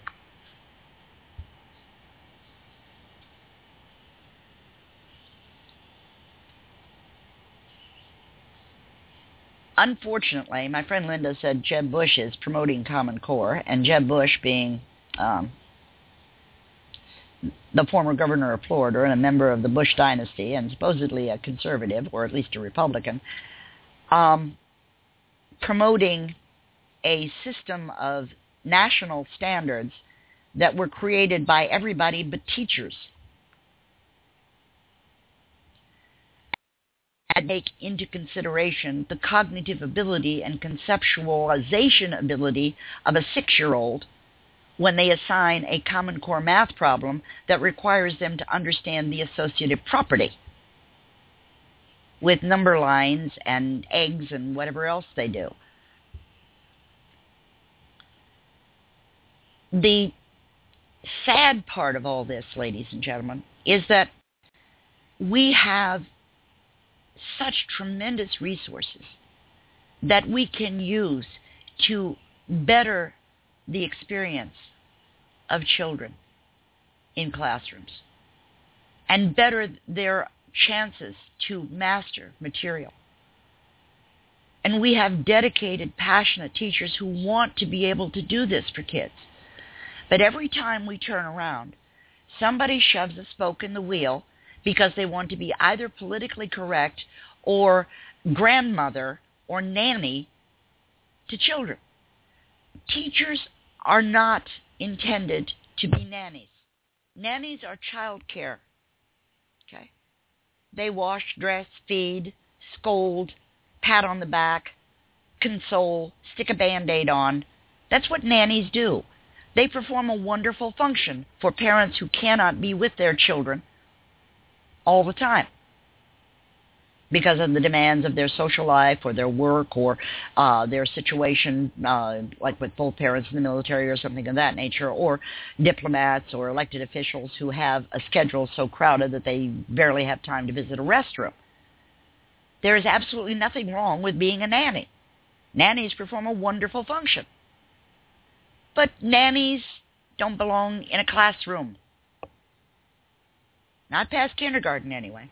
[SPEAKER 3] Unfortunately, my friend Linda said Jeb Bush is promoting Common Core, and Jeb Bush being um, the former governor of Florida and a member of the Bush dynasty and supposedly a conservative, or at least a Republican, um, promoting a system of national standards that were created by everybody but teachers, and take into consideration the cognitive ability and conceptualization ability of a six-year-old when they assign a Common Core math problem that requires them to understand the associative property with number lines and eggs and whatever else they do. The sad part of all this, ladies and gentlemen, is that we have such tremendous resources that we can use to better the experience of children in classrooms and better their chances to master material. And we have dedicated, passionate teachers who want to be able to do this for kids. But every time we turn around, somebody shoves a spoke in the wheel because they want to be either politically correct or grandmother or nanny to children. Teachers are not intended to be nannies. Nannies are child care. Okay? They wash, dress, feed, scold, pat on the back, console, stick a Band-Aid on. That's what nannies do. They perform a wonderful function for parents who cannot be with their children all the time because of the demands of their social life or their work or uh, their situation, uh, like with both parents in the military or something of that nature, or diplomats or elected officials who have a schedule so crowded that they barely have time to visit a restroom. There is absolutely nothing wrong with being a nanny. Nannies perform a wonderful function. But nannies don't belong in a classroom. Not past kindergarten, anyway.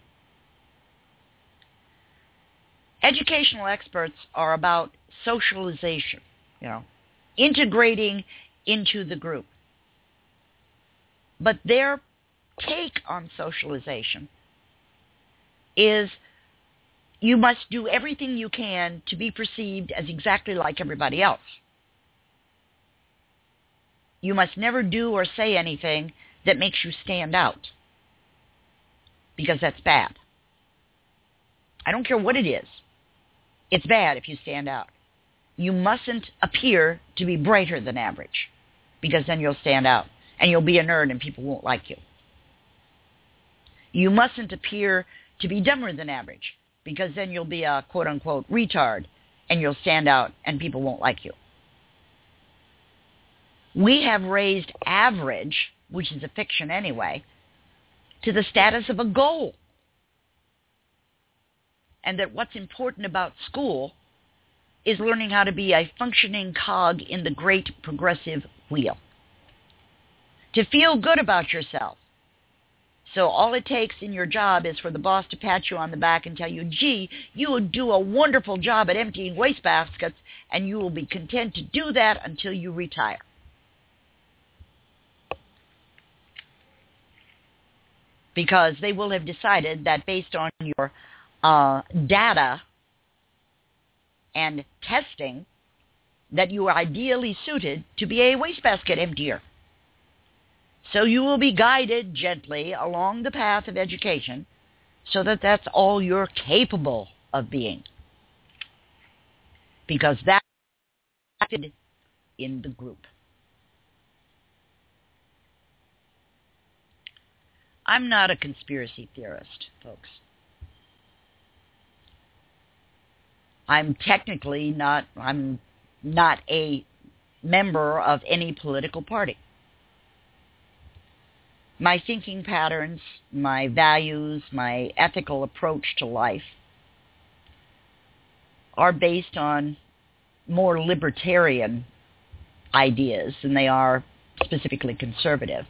[SPEAKER 3] Educational experts are about socialization, you know, integrating into the group. But their take on socialization is you must do everything you can to be perceived as exactly like everybody else. You must never do or say anything that makes you stand out, because that's bad. I don't care what it is. It's bad if you stand out. You mustn't appear to be brighter than average, because then you'll stand out, and you'll be a nerd and people won't like you. You mustn't appear to be dumber than average, because then you'll be a quote-unquote retard, and you'll stand out and people won't like you. We have raised average, which is a fiction anyway, to the status of a goal. And that what's important about school is learning how to be a functioning cog in the great progressive wheel. To feel good about yourself. So all it takes in your job is for the boss to pat you on the back and tell you, gee, you would do a wonderful job at emptying wastebaskets, and you will be content to do that until you retire. Because they will have decided that based on your uh, data and testing, that you are ideally suited to be a wastebasket emptier. So you will be guided gently along the path of education so that that's all you're capable of being. Because that's in the group. I'm not a conspiracy theorist, folks. I'm technically not, I'm not a member of any political party. My thinking patterns, my values, my ethical approach to life are based on more libertarian ideas than they are specifically conservative.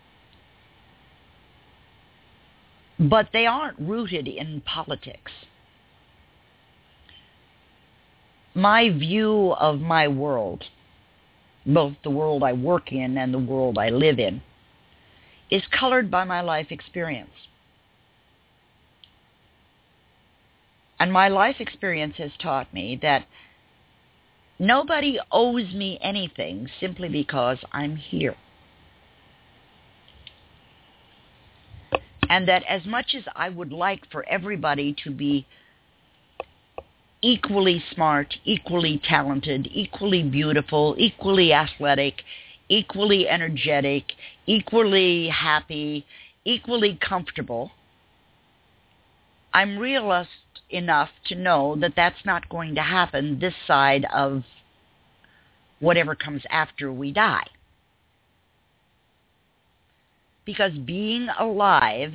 [SPEAKER 3] But they aren't rooted in politics. My view of my world, both the world I work in and the world I live in, is colored by my life experience. And my life experience has taught me that nobody owes me anything simply because I'm here. And that as much as I would like for everybody to be equally smart, equally talented, equally beautiful, equally athletic, equally energetic, equally happy, equally comfortable, I'm realist enough to know that that's not going to happen this side of whatever comes after we die. Because being alive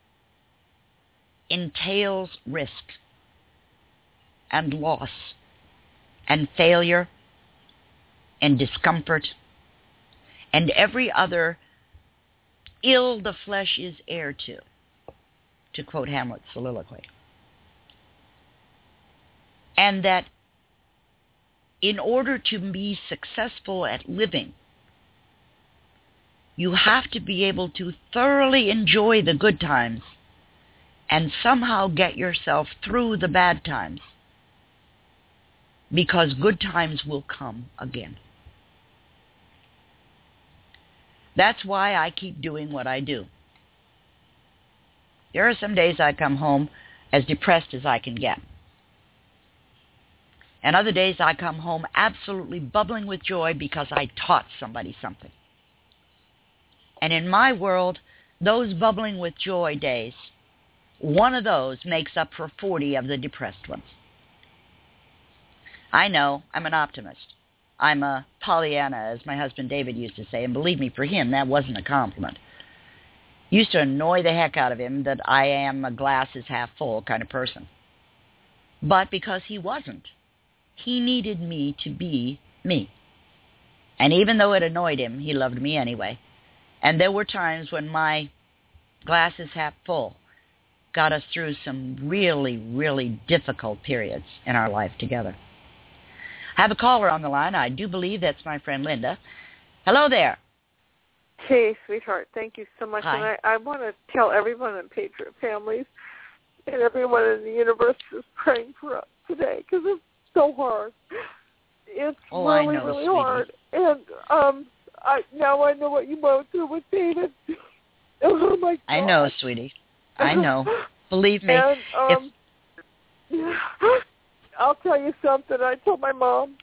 [SPEAKER 3] entails risk and loss and failure and discomfort and every other ill the flesh is heir to, to quote Hamlet's soliloquy. And that in order to be successful at living, you have to be able to thoroughly enjoy the good times and somehow get yourself through the bad times, because good times will come again. That's why I keep doing what I do. There are some days I come home as depressed as I can get. And other days I come home absolutely bubbling with joy because I taught somebody something. And in my world, those bubbling with joy days, one of those makes up for forty of the depressed ones. I know, I'm an optimist. I'm a Pollyanna, as my husband David used to say, and believe me, for him, that wasn't a compliment. Used to annoy the heck out of him that I am a glass is half full kind of person. But because he wasn't, he needed me to be me. And even though it annoyed him, he loved me anyway. And there were times when my glass is half full got us through some really, really difficult periods in our life together. I have a caller on the line. I do believe that's my friend Linda. Hello there.
[SPEAKER 1] Hey, sweetheart. Thank you so much.
[SPEAKER 3] Hi.
[SPEAKER 1] And I, I want to tell everyone in Patriot Families and everyone in the universe is praying for us today because it's so hard. It's
[SPEAKER 3] oh,
[SPEAKER 1] really,
[SPEAKER 3] I know,
[SPEAKER 1] really
[SPEAKER 3] sweetie.
[SPEAKER 1] hard. And um, I now I know what you went through with David. Oh, my God.
[SPEAKER 3] I know, sweetie. I know. Believe me.
[SPEAKER 1] And, um,
[SPEAKER 3] if...
[SPEAKER 1] I'll tell you something. I told my mom,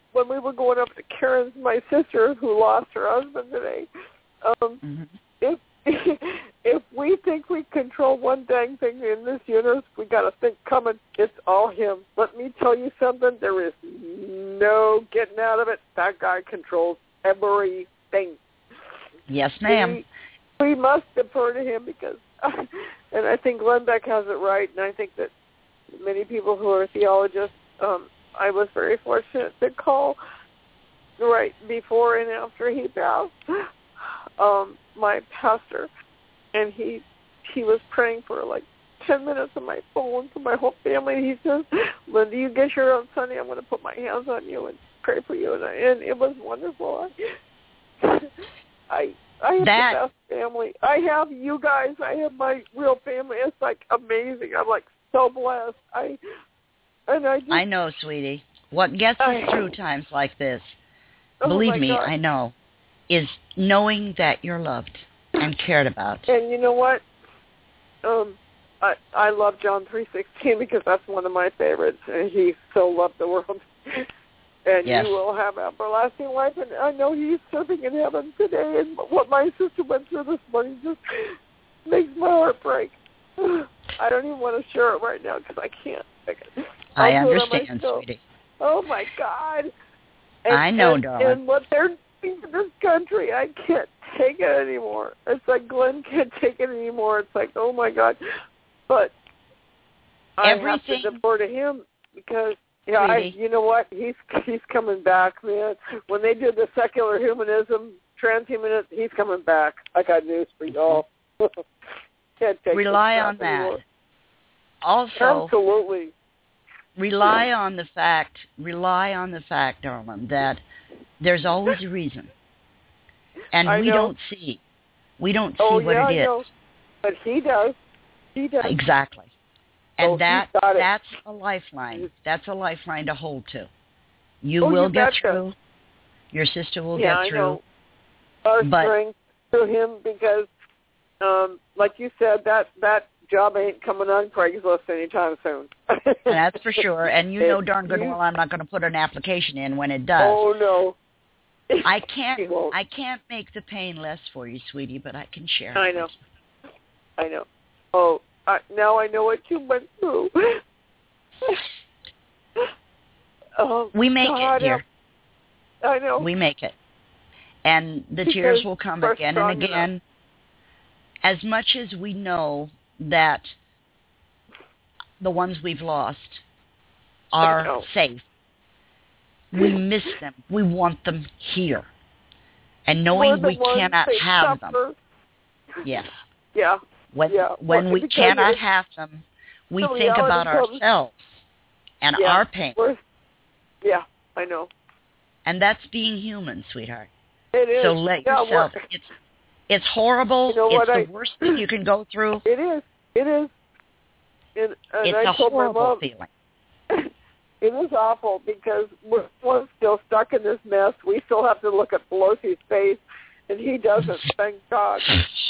[SPEAKER 1] when we were going up to Karen's, my sister, who lost her husband today, um,
[SPEAKER 3] mm-hmm.
[SPEAKER 1] if if we think we control one dang thing in this universe, we got to think coming, it's all him. Let me tell you something. There is no getting out of it. That guy controls everything.
[SPEAKER 3] Yes, ma'am.
[SPEAKER 1] We, we must defer to him because, and I think Glenn Beck has it right, and I think that many people who are theologists, um, I was very fortunate to call right before and after he passed um, my pastor, and he he was praying for like ten minutes on my phone for my whole family. And he says, "Linda, you get here on Sunday. I'm going to put my hands on you and pray for you." And, I, and it was wonderful. I I, I have
[SPEAKER 3] that,
[SPEAKER 1] the best family. I have you guys. I have my real family. It's like amazing. I'm like so blessed. I and I just,
[SPEAKER 3] I know, sweetie. What gets
[SPEAKER 1] I,
[SPEAKER 3] us through times like this,
[SPEAKER 1] oh
[SPEAKER 3] believe me,
[SPEAKER 1] God.
[SPEAKER 3] I know, is knowing that you're loved and cared about.
[SPEAKER 1] And you know what? Um, I I love John three sixteen because that's one of my favorites. And he so loved the world. And
[SPEAKER 3] yes.
[SPEAKER 1] you will have everlasting life. And I know he's serving in heaven today. And what my sister went through this morning just makes my heart break. I don't even want to share it right now because I can't.
[SPEAKER 3] I understand, sweetie.
[SPEAKER 1] Oh, my God. And,
[SPEAKER 3] I know,
[SPEAKER 1] and,
[SPEAKER 3] darling.
[SPEAKER 1] And what they're doing to this country, I can't take it anymore. It's like Glenn can't take it anymore. It's like, oh, my God. But I
[SPEAKER 3] Everything,
[SPEAKER 1] have to defer to him because, yeah, I, you know what? He's he's coming back, man. When they did the secular humanism, transhumanism, he's coming back. I got news for y'all. Can't take
[SPEAKER 3] rely
[SPEAKER 1] this
[SPEAKER 3] on that.
[SPEAKER 1] anymore.
[SPEAKER 3] Also,
[SPEAKER 1] absolutely.
[SPEAKER 3] Rely on the fact, rely on the fact, darling, that there's always a reason. And
[SPEAKER 1] I
[SPEAKER 3] we
[SPEAKER 1] know.
[SPEAKER 3] don't see. We don't see
[SPEAKER 1] oh,
[SPEAKER 3] what
[SPEAKER 1] yeah,
[SPEAKER 3] it is.
[SPEAKER 1] I know. But he does. He does.
[SPEAKER 3] Exactly. And
[SPEAKER 1] oh,
[SPEAKER 3] that
[SPEAKER 1] got it.
[SPEAKER 3] that's a lifeline. That's a lifeline to hold to. You
[SPEAKER 1] oh,
[SPEAKER 3] will
[SPEAKER 1] you
[SPEAKER 3] get
[SPEAKER 1] betcha.
[SPEAKER 3] through. Your sister will
[SPEAKER 1] yeah,
[SPEAKER 3] get
[SPEAKER 1] I
[SPEAKER 3] through.
[SPEAKER 1] Know. Our
[SPEAKER 3] but,
[SPEAKER 1] strength to him because, um, like you said, that, that job ain't coming on Craigslist anytime soon.
[SPEAKER 3] That's for sure. And you
[SPEAKER 1] it,
[SPEAKER 3] know darn good
[SPEAKER 1] you,
[SPEAKER 3] well I'm not going to put an application in when it does.
[SPEAKER 1] Oh, no.
[SPEAKER 3] I can't I can't make the pain less for you, sweetie, but I can share it.
[SPEAKER 1] I know. I know. Oh, I, now I know what you went through. oh,
[SPEAKER 3] we make
[SPEAKER 1] God,
[SPEAKER 3] it, dear.
[SPEAKER 1] I know.
[SPEAKER 3] We make it. And the
[SPEAKER 1] because
[SPEAKER 3] tears will come again and again.
[SPEAKER 1] Enough.
[SPEAKER 3] As much as we know that the ones we've lost are safe, we miss them. We want them here. And knowing we cannot have
[SPEAKER 1] suffer.
[SPEAKER 3] them. Yes.
[SPEAKER 1] Yeah.
[SPEAKER 3] When,
[SPEAKER 1] yeah.
[SPEAKER 3] when
[SPEAKER 1] well,
[SPEAKER 3] we cannot have them, we think about ourselves and
[SPEAKER 1] yeah,
[SPEAKER 3] our pain.
[SPEAKER 1] Yeah, I know.
[SPEAKER 3] And that's being human, sweetheart.
[SPEAKER 1] It is.
[SPEAKER 3] So let
[SPEAKER 1] yeah,
[SPEAKER 3] yourself...
[SPEAKER 1] Well,
[SPEAKER 3] it's, it's horrible.
[SPEAKER 1] You know
[SPEAKER 3] it's the
[SPEAKER 1] I,
[SPEAKER 3] worst thing you can go through.
[SPEAKER 1] It is. It is. And, and
[SPEAKER 3] it's
[SPEAKER 1] I
[SPEAKER 3] a
[SPEAKER 1] told
[SPEAKER 3] horrible
[SPEAKER 1] my mom,
[SPEAKER 3] feeling.
[SPEAKER 1] It is awful because we're, we're still stuck in this mess. We still have to look at Pelosi's face, and he doesn't, thank God.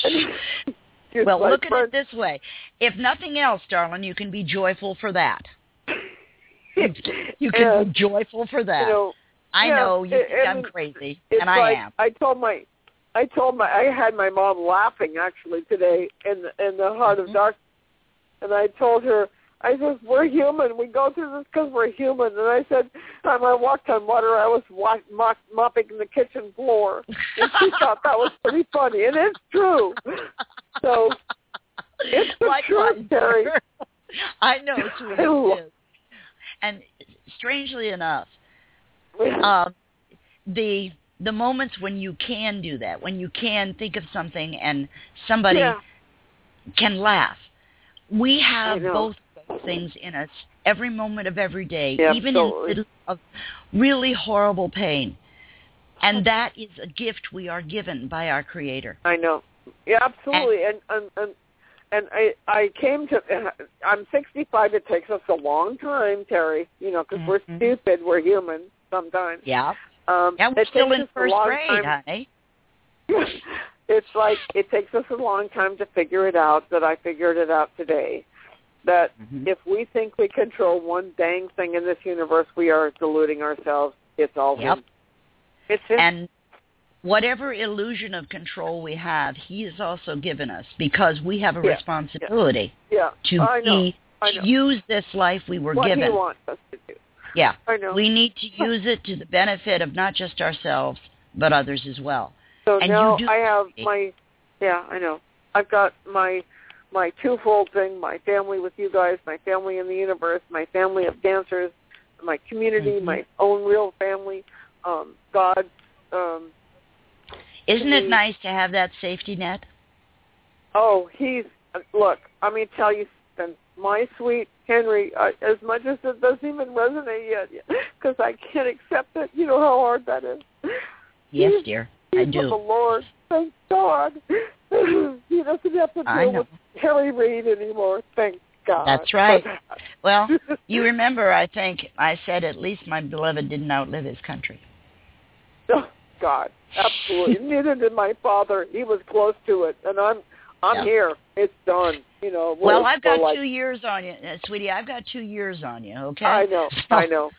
[SPEAKER 3] Well,
[SPEAKER 1] like,
[SPEAKER 3] look at it this way. If nothing else, darling, you can be joyful for that. You, you can
[SPEAKER 1] and,
[SPEAKER 3] be joyful for that.
[SPEAKER 1] You know,
[SPEAKER 3] I
[SPEAKER 1] yeah,
[SPEAKER 3] know you
[SPEAKER 1] and,
[SPEAKER 3] think I'm
[SPEAKER 1] and
[SPEAKER 3] crazy,
[SPEAKER 1] and
[SPEAKER 3] I
[SPEAKER 1] like,
[SPEAKER 3] am.
[SPEAKER 1] I told my, I told my, I had my mom laughing actually today in the, in the heart
[SPEAKER 3] mm-hmm.
[SPEAKER 1] of darkness, and I told her, I said, we're human. We go through this because we're human. And I said, time I walked on water, I was wa- mop- mopping the kitchen floor. And she thought that was pretty funny. And it's true. So it's the
[SPEAKER 3] Likewise,
[SPEAKER 1] truth, Terry.
[SPEAKER 3] I know, sweetie, it is. And strangely enough, um, the the moments when you can do that, when you can think of something and somebody
[SPEAKER 1] yeah.
[SPEAKER 3] can laugh, we have both those things in us every moment of every day,
[SPEAKER 1] yeah,
[SPEAKER 3] even
[SPEAKER 1] absolutely.
[SPEAKER 3] in the middle of really horrible pain. And that is a gift we are given by our Creator.
[SPEAKER 1] I know. Yeah, absolutely. And and and, and I I came to. I'm sixty-five. It takes us a long time, Terry. You know, because mm-hmm. we're stupid. We're human sometimes.
[SPEAKER 3] Yeah.
[SPEAKER 1] Um,
[SPEAKER 3] yeah, we're still in first grade,
[SPEAKER 1] time.
[SPEAKER 3] honey.
[SPEAKER 1] It's like it takes us a long time to figure it out. That I figured it out today. That
[SPEAKER 3] mm-hmm.
[SPEAKER 1] if we think we control one dang thing in this universe, we are deluding ourselves. It's all
[SPEAKER 3] Yep.
[SPEAKER 1] him. It's him.
[SPEAKER 3] And whatever illusion of control we have, he has also given us, because we have a
[SPEAKER 1] yeah.
[SPEAKER 3] responsibility
[SPEAKER 1] yeah. Yeah.
[SPEAKER 3] to
[SPEAKER 1] I know.
[SPEAKER 3] be
[SPEAKER 1] I know.
[SPEAKER 3] to use this life we were
[SPEAKER 1] what
[SPEAKER 3] given.
[SPEAKER 1] He wants us to do.
[SPEAKER 3] Yeah.
[SPEAKER 1] I know.
[SPEAKER 3] We need to use it to the benefit of not just ourselves, but others as well.
[SPEAKER 1] So
[SPEAKER 3] and
[SPEAKER 1] now
[SPEAKER 3] you do
[SPEAKER 1] I have my, yeah, I know. I've got my my twofold thing, my family with you guys, my family in the universe, my family of dancers, my community,
[SPEAKER 3] mm-hmm.
[SPEAKER 1] my own real family, um, God. Um,
[SPEAKER 3] Isn't
[SPEAKER 1] he,
[SPEAKER 3] it nice to have that safety net?
[SPEAKER 1] Oh, he's, look, I'm going to tell you something. My sweet Henry, uh, as much as it doesn't even resonate yet, because I can't accept it, you know how hard that is.
[SPEAKER 3] Yes,
[SPEAKER 1] he's,
[SPEAKER 3] dear,
[SPEAKER 1] he's
[SPEAKER 3] I do.
[SPEAKER 1] The Lord, thank God. He doesn't have to deal with Harry Reid anymore, thank God.
[SPEAKER 3] That's right. Well, you remember, I think, I said at least my beloved didn't outlive his country.
[SPEAKER 1] Oh, God, absolutely. Neither did my father. He was close to it, and I'm I'm
[SPEAKER 3] yeah.
[SPEAKER 1] here. It's done. You know.
[SPEAKER 3] Well, I've got
[SPEAKER 1] like,
[SPEAKER 3] two years on you, uh, sweetie. I've got two years on you. Okay.
[SPEAKER 1] I know.
[SPEAKER 3] So.
[SPEAKER 1] I know.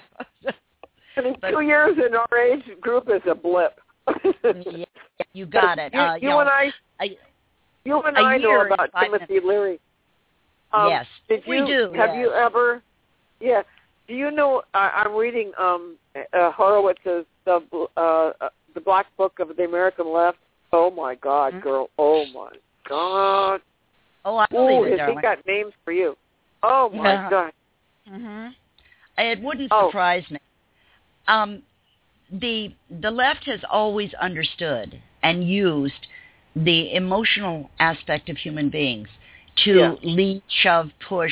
[SPEAKER 1] And
[SPEAKER 3] but,
[SPEAKER 1] two years in our age group is a blip.
[SPEAKER 3] Yeah, you got it.
[SPEAKER 1] You,
[SPEAKER 3] uh,
[SPEAKER 1] you
[SPEAKER 3] you
[SPEAKER 1] and
[SPEAKER 3] know,
[SPEAKER 1] I.
[SPEAKER 3] I
[SPEAKER 1] You and I know about Timothy
[SPEAKER 3] minutes.
[SPEAKER 1] Leary. Um,
[SPEAKER 3] yes,
[SPEAKER 1] did
[SPEAKER 3] we
[SPEAKER 1] you,
[SPEAKER 3] do.
[SPEAKER 1] Have
[SPEAKER 3] yes.
[SPEAKER 1] you ever? Yeah. Do you know? Uh, I'm reading um, uh, Horowitz's the uh, the Black Book of the American Left. Oh my God,
[SPEAKER 3] mm-hmm.
[SPEAKER 1] girl! Oh my God!
[SPEAKER 3] Oh, I believe
[SPEAKER 1] Ooh,
[SPEAKER 3] it,
[SPEAKER 1] has
[SPEAKER 3] darling.
[SPEAKER 1] he got names for you? Oh my
[SPEAKER 3] yeah.
[SPEAKER 1] God!
[SPEAKER 3] Mm-hmm. It wouldn't
[SPEAKER 1] oh.
[SPEAKER 3] surprise me. Um, the the left has always understood and used the emotional aspect of human beings to
[SPEAKER 1] yeah.
[SPEAKER 3] lead, shove, push,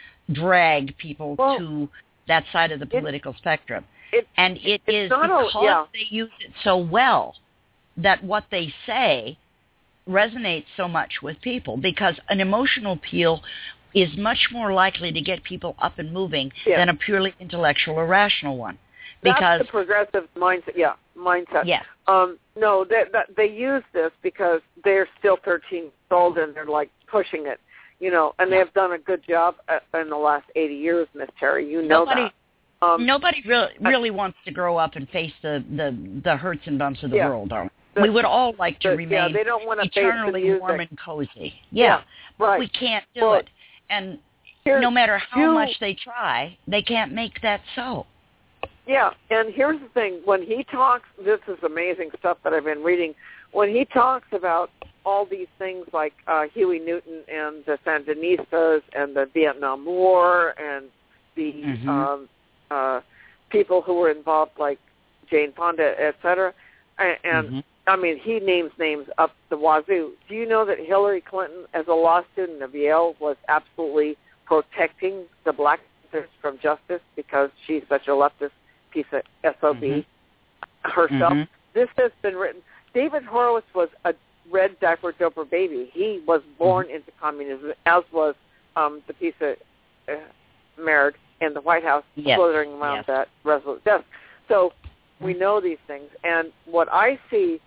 [SPEAKER 3] drag people
[SPEAKER 1] well,
[SPEAKER 3] to that side of the political
[SPEAKER 1] it,
[SPEAKER 3] spectrum.
[SPEAKER 1] It,
[SPEAKER 3] and it is
[SPEAKER 1] because
[SPEAKER 3] a,
[SPEAKER 1] yeah.
[SPEAKER 3] they use it so well that what they say resonates so much with people, because an emotional appeal is much more likely to get people up and moving
[SPEAKER 1] yeah.
[SPEAKER 3] than a purely intellectual or rational one. Because
[SPEAKER 1] that's the progressive mindset. Yeah, mindset.
[SPEAKER 3] Yeah.
[SPEAKER 1] Um, no, they, that, they use this because they're still thirteen years old and they're like pushing it, you know, and
[SPEAKER 3] yeah.
[SPEAKER 1] they have done a good job in the last eighty years, Miss Terry. You know
[SPEAKER 3] nobody,
[SPEAKER 1] that. Um,
[SPEAKER 3] nobody really really wants to grow up and face the, the, the hurts and bumps of the
[SPEAKER 1] yeah.
[SPEAKER 3] world, darling.
[SPEAKER 1] The,
[SPEAKER 3] we would all like to
[SPEAKER 1] the,
[SPEAKER 3] remain
[SPEAKER 1] yeah, they don't want to
[SPEAKER 3] eternally
[SPEAKER 1] face the
[SPEAKER 3] warm and cozy.
[SPEAKER 1] yeah
[SPEAKER 3] Yeah,
[SPEAKER 1] right.
[SPEAKER 3] we can't do
[SPEAKER 1] well,
[SPEAKER 3] it. And
[SPEAKER 1] here,
[SPEAKER 3] no matter how
[SPEAKER 1] you,
[SPEAKER 3] much they try, they can't make that so.
[SPEAKER 1] Yeah, and here's the thing. When he talks, this is amazing stuff that I've been reading. When he talks about all these things like uh, Huey Newton and the Sandinistas and the Vietnam War and the
[SPEAKER 3] mm-hmm.
[SPEAKER 1] um, uh, people who were involved like Jane Fonda, et cetera, and, and
[SPEAKER 3] mm-hmm.
[SPEAKER 1] I mean, he names names up the wazoo. Do you know that Hillary Clinton, as a law student of Yale, was absolutely protecting the black from justice because she's such a leftist piece of S O B mm-hmm. herself?
[SPEAKER 3] Mm-hmm.
[SPEAKER 1] This has been written. David Horowitz was a red diaper doper baby. He was born mm-hmm. into communism, as was um, the piece of uh, Merrick in the White House,
[SPEAKER 3] yes.
[SPEAKER 1] slithering around
[SPEAKER 3] yes.
[SPEAKER 1] that resolute desk. So we know these things. And what I see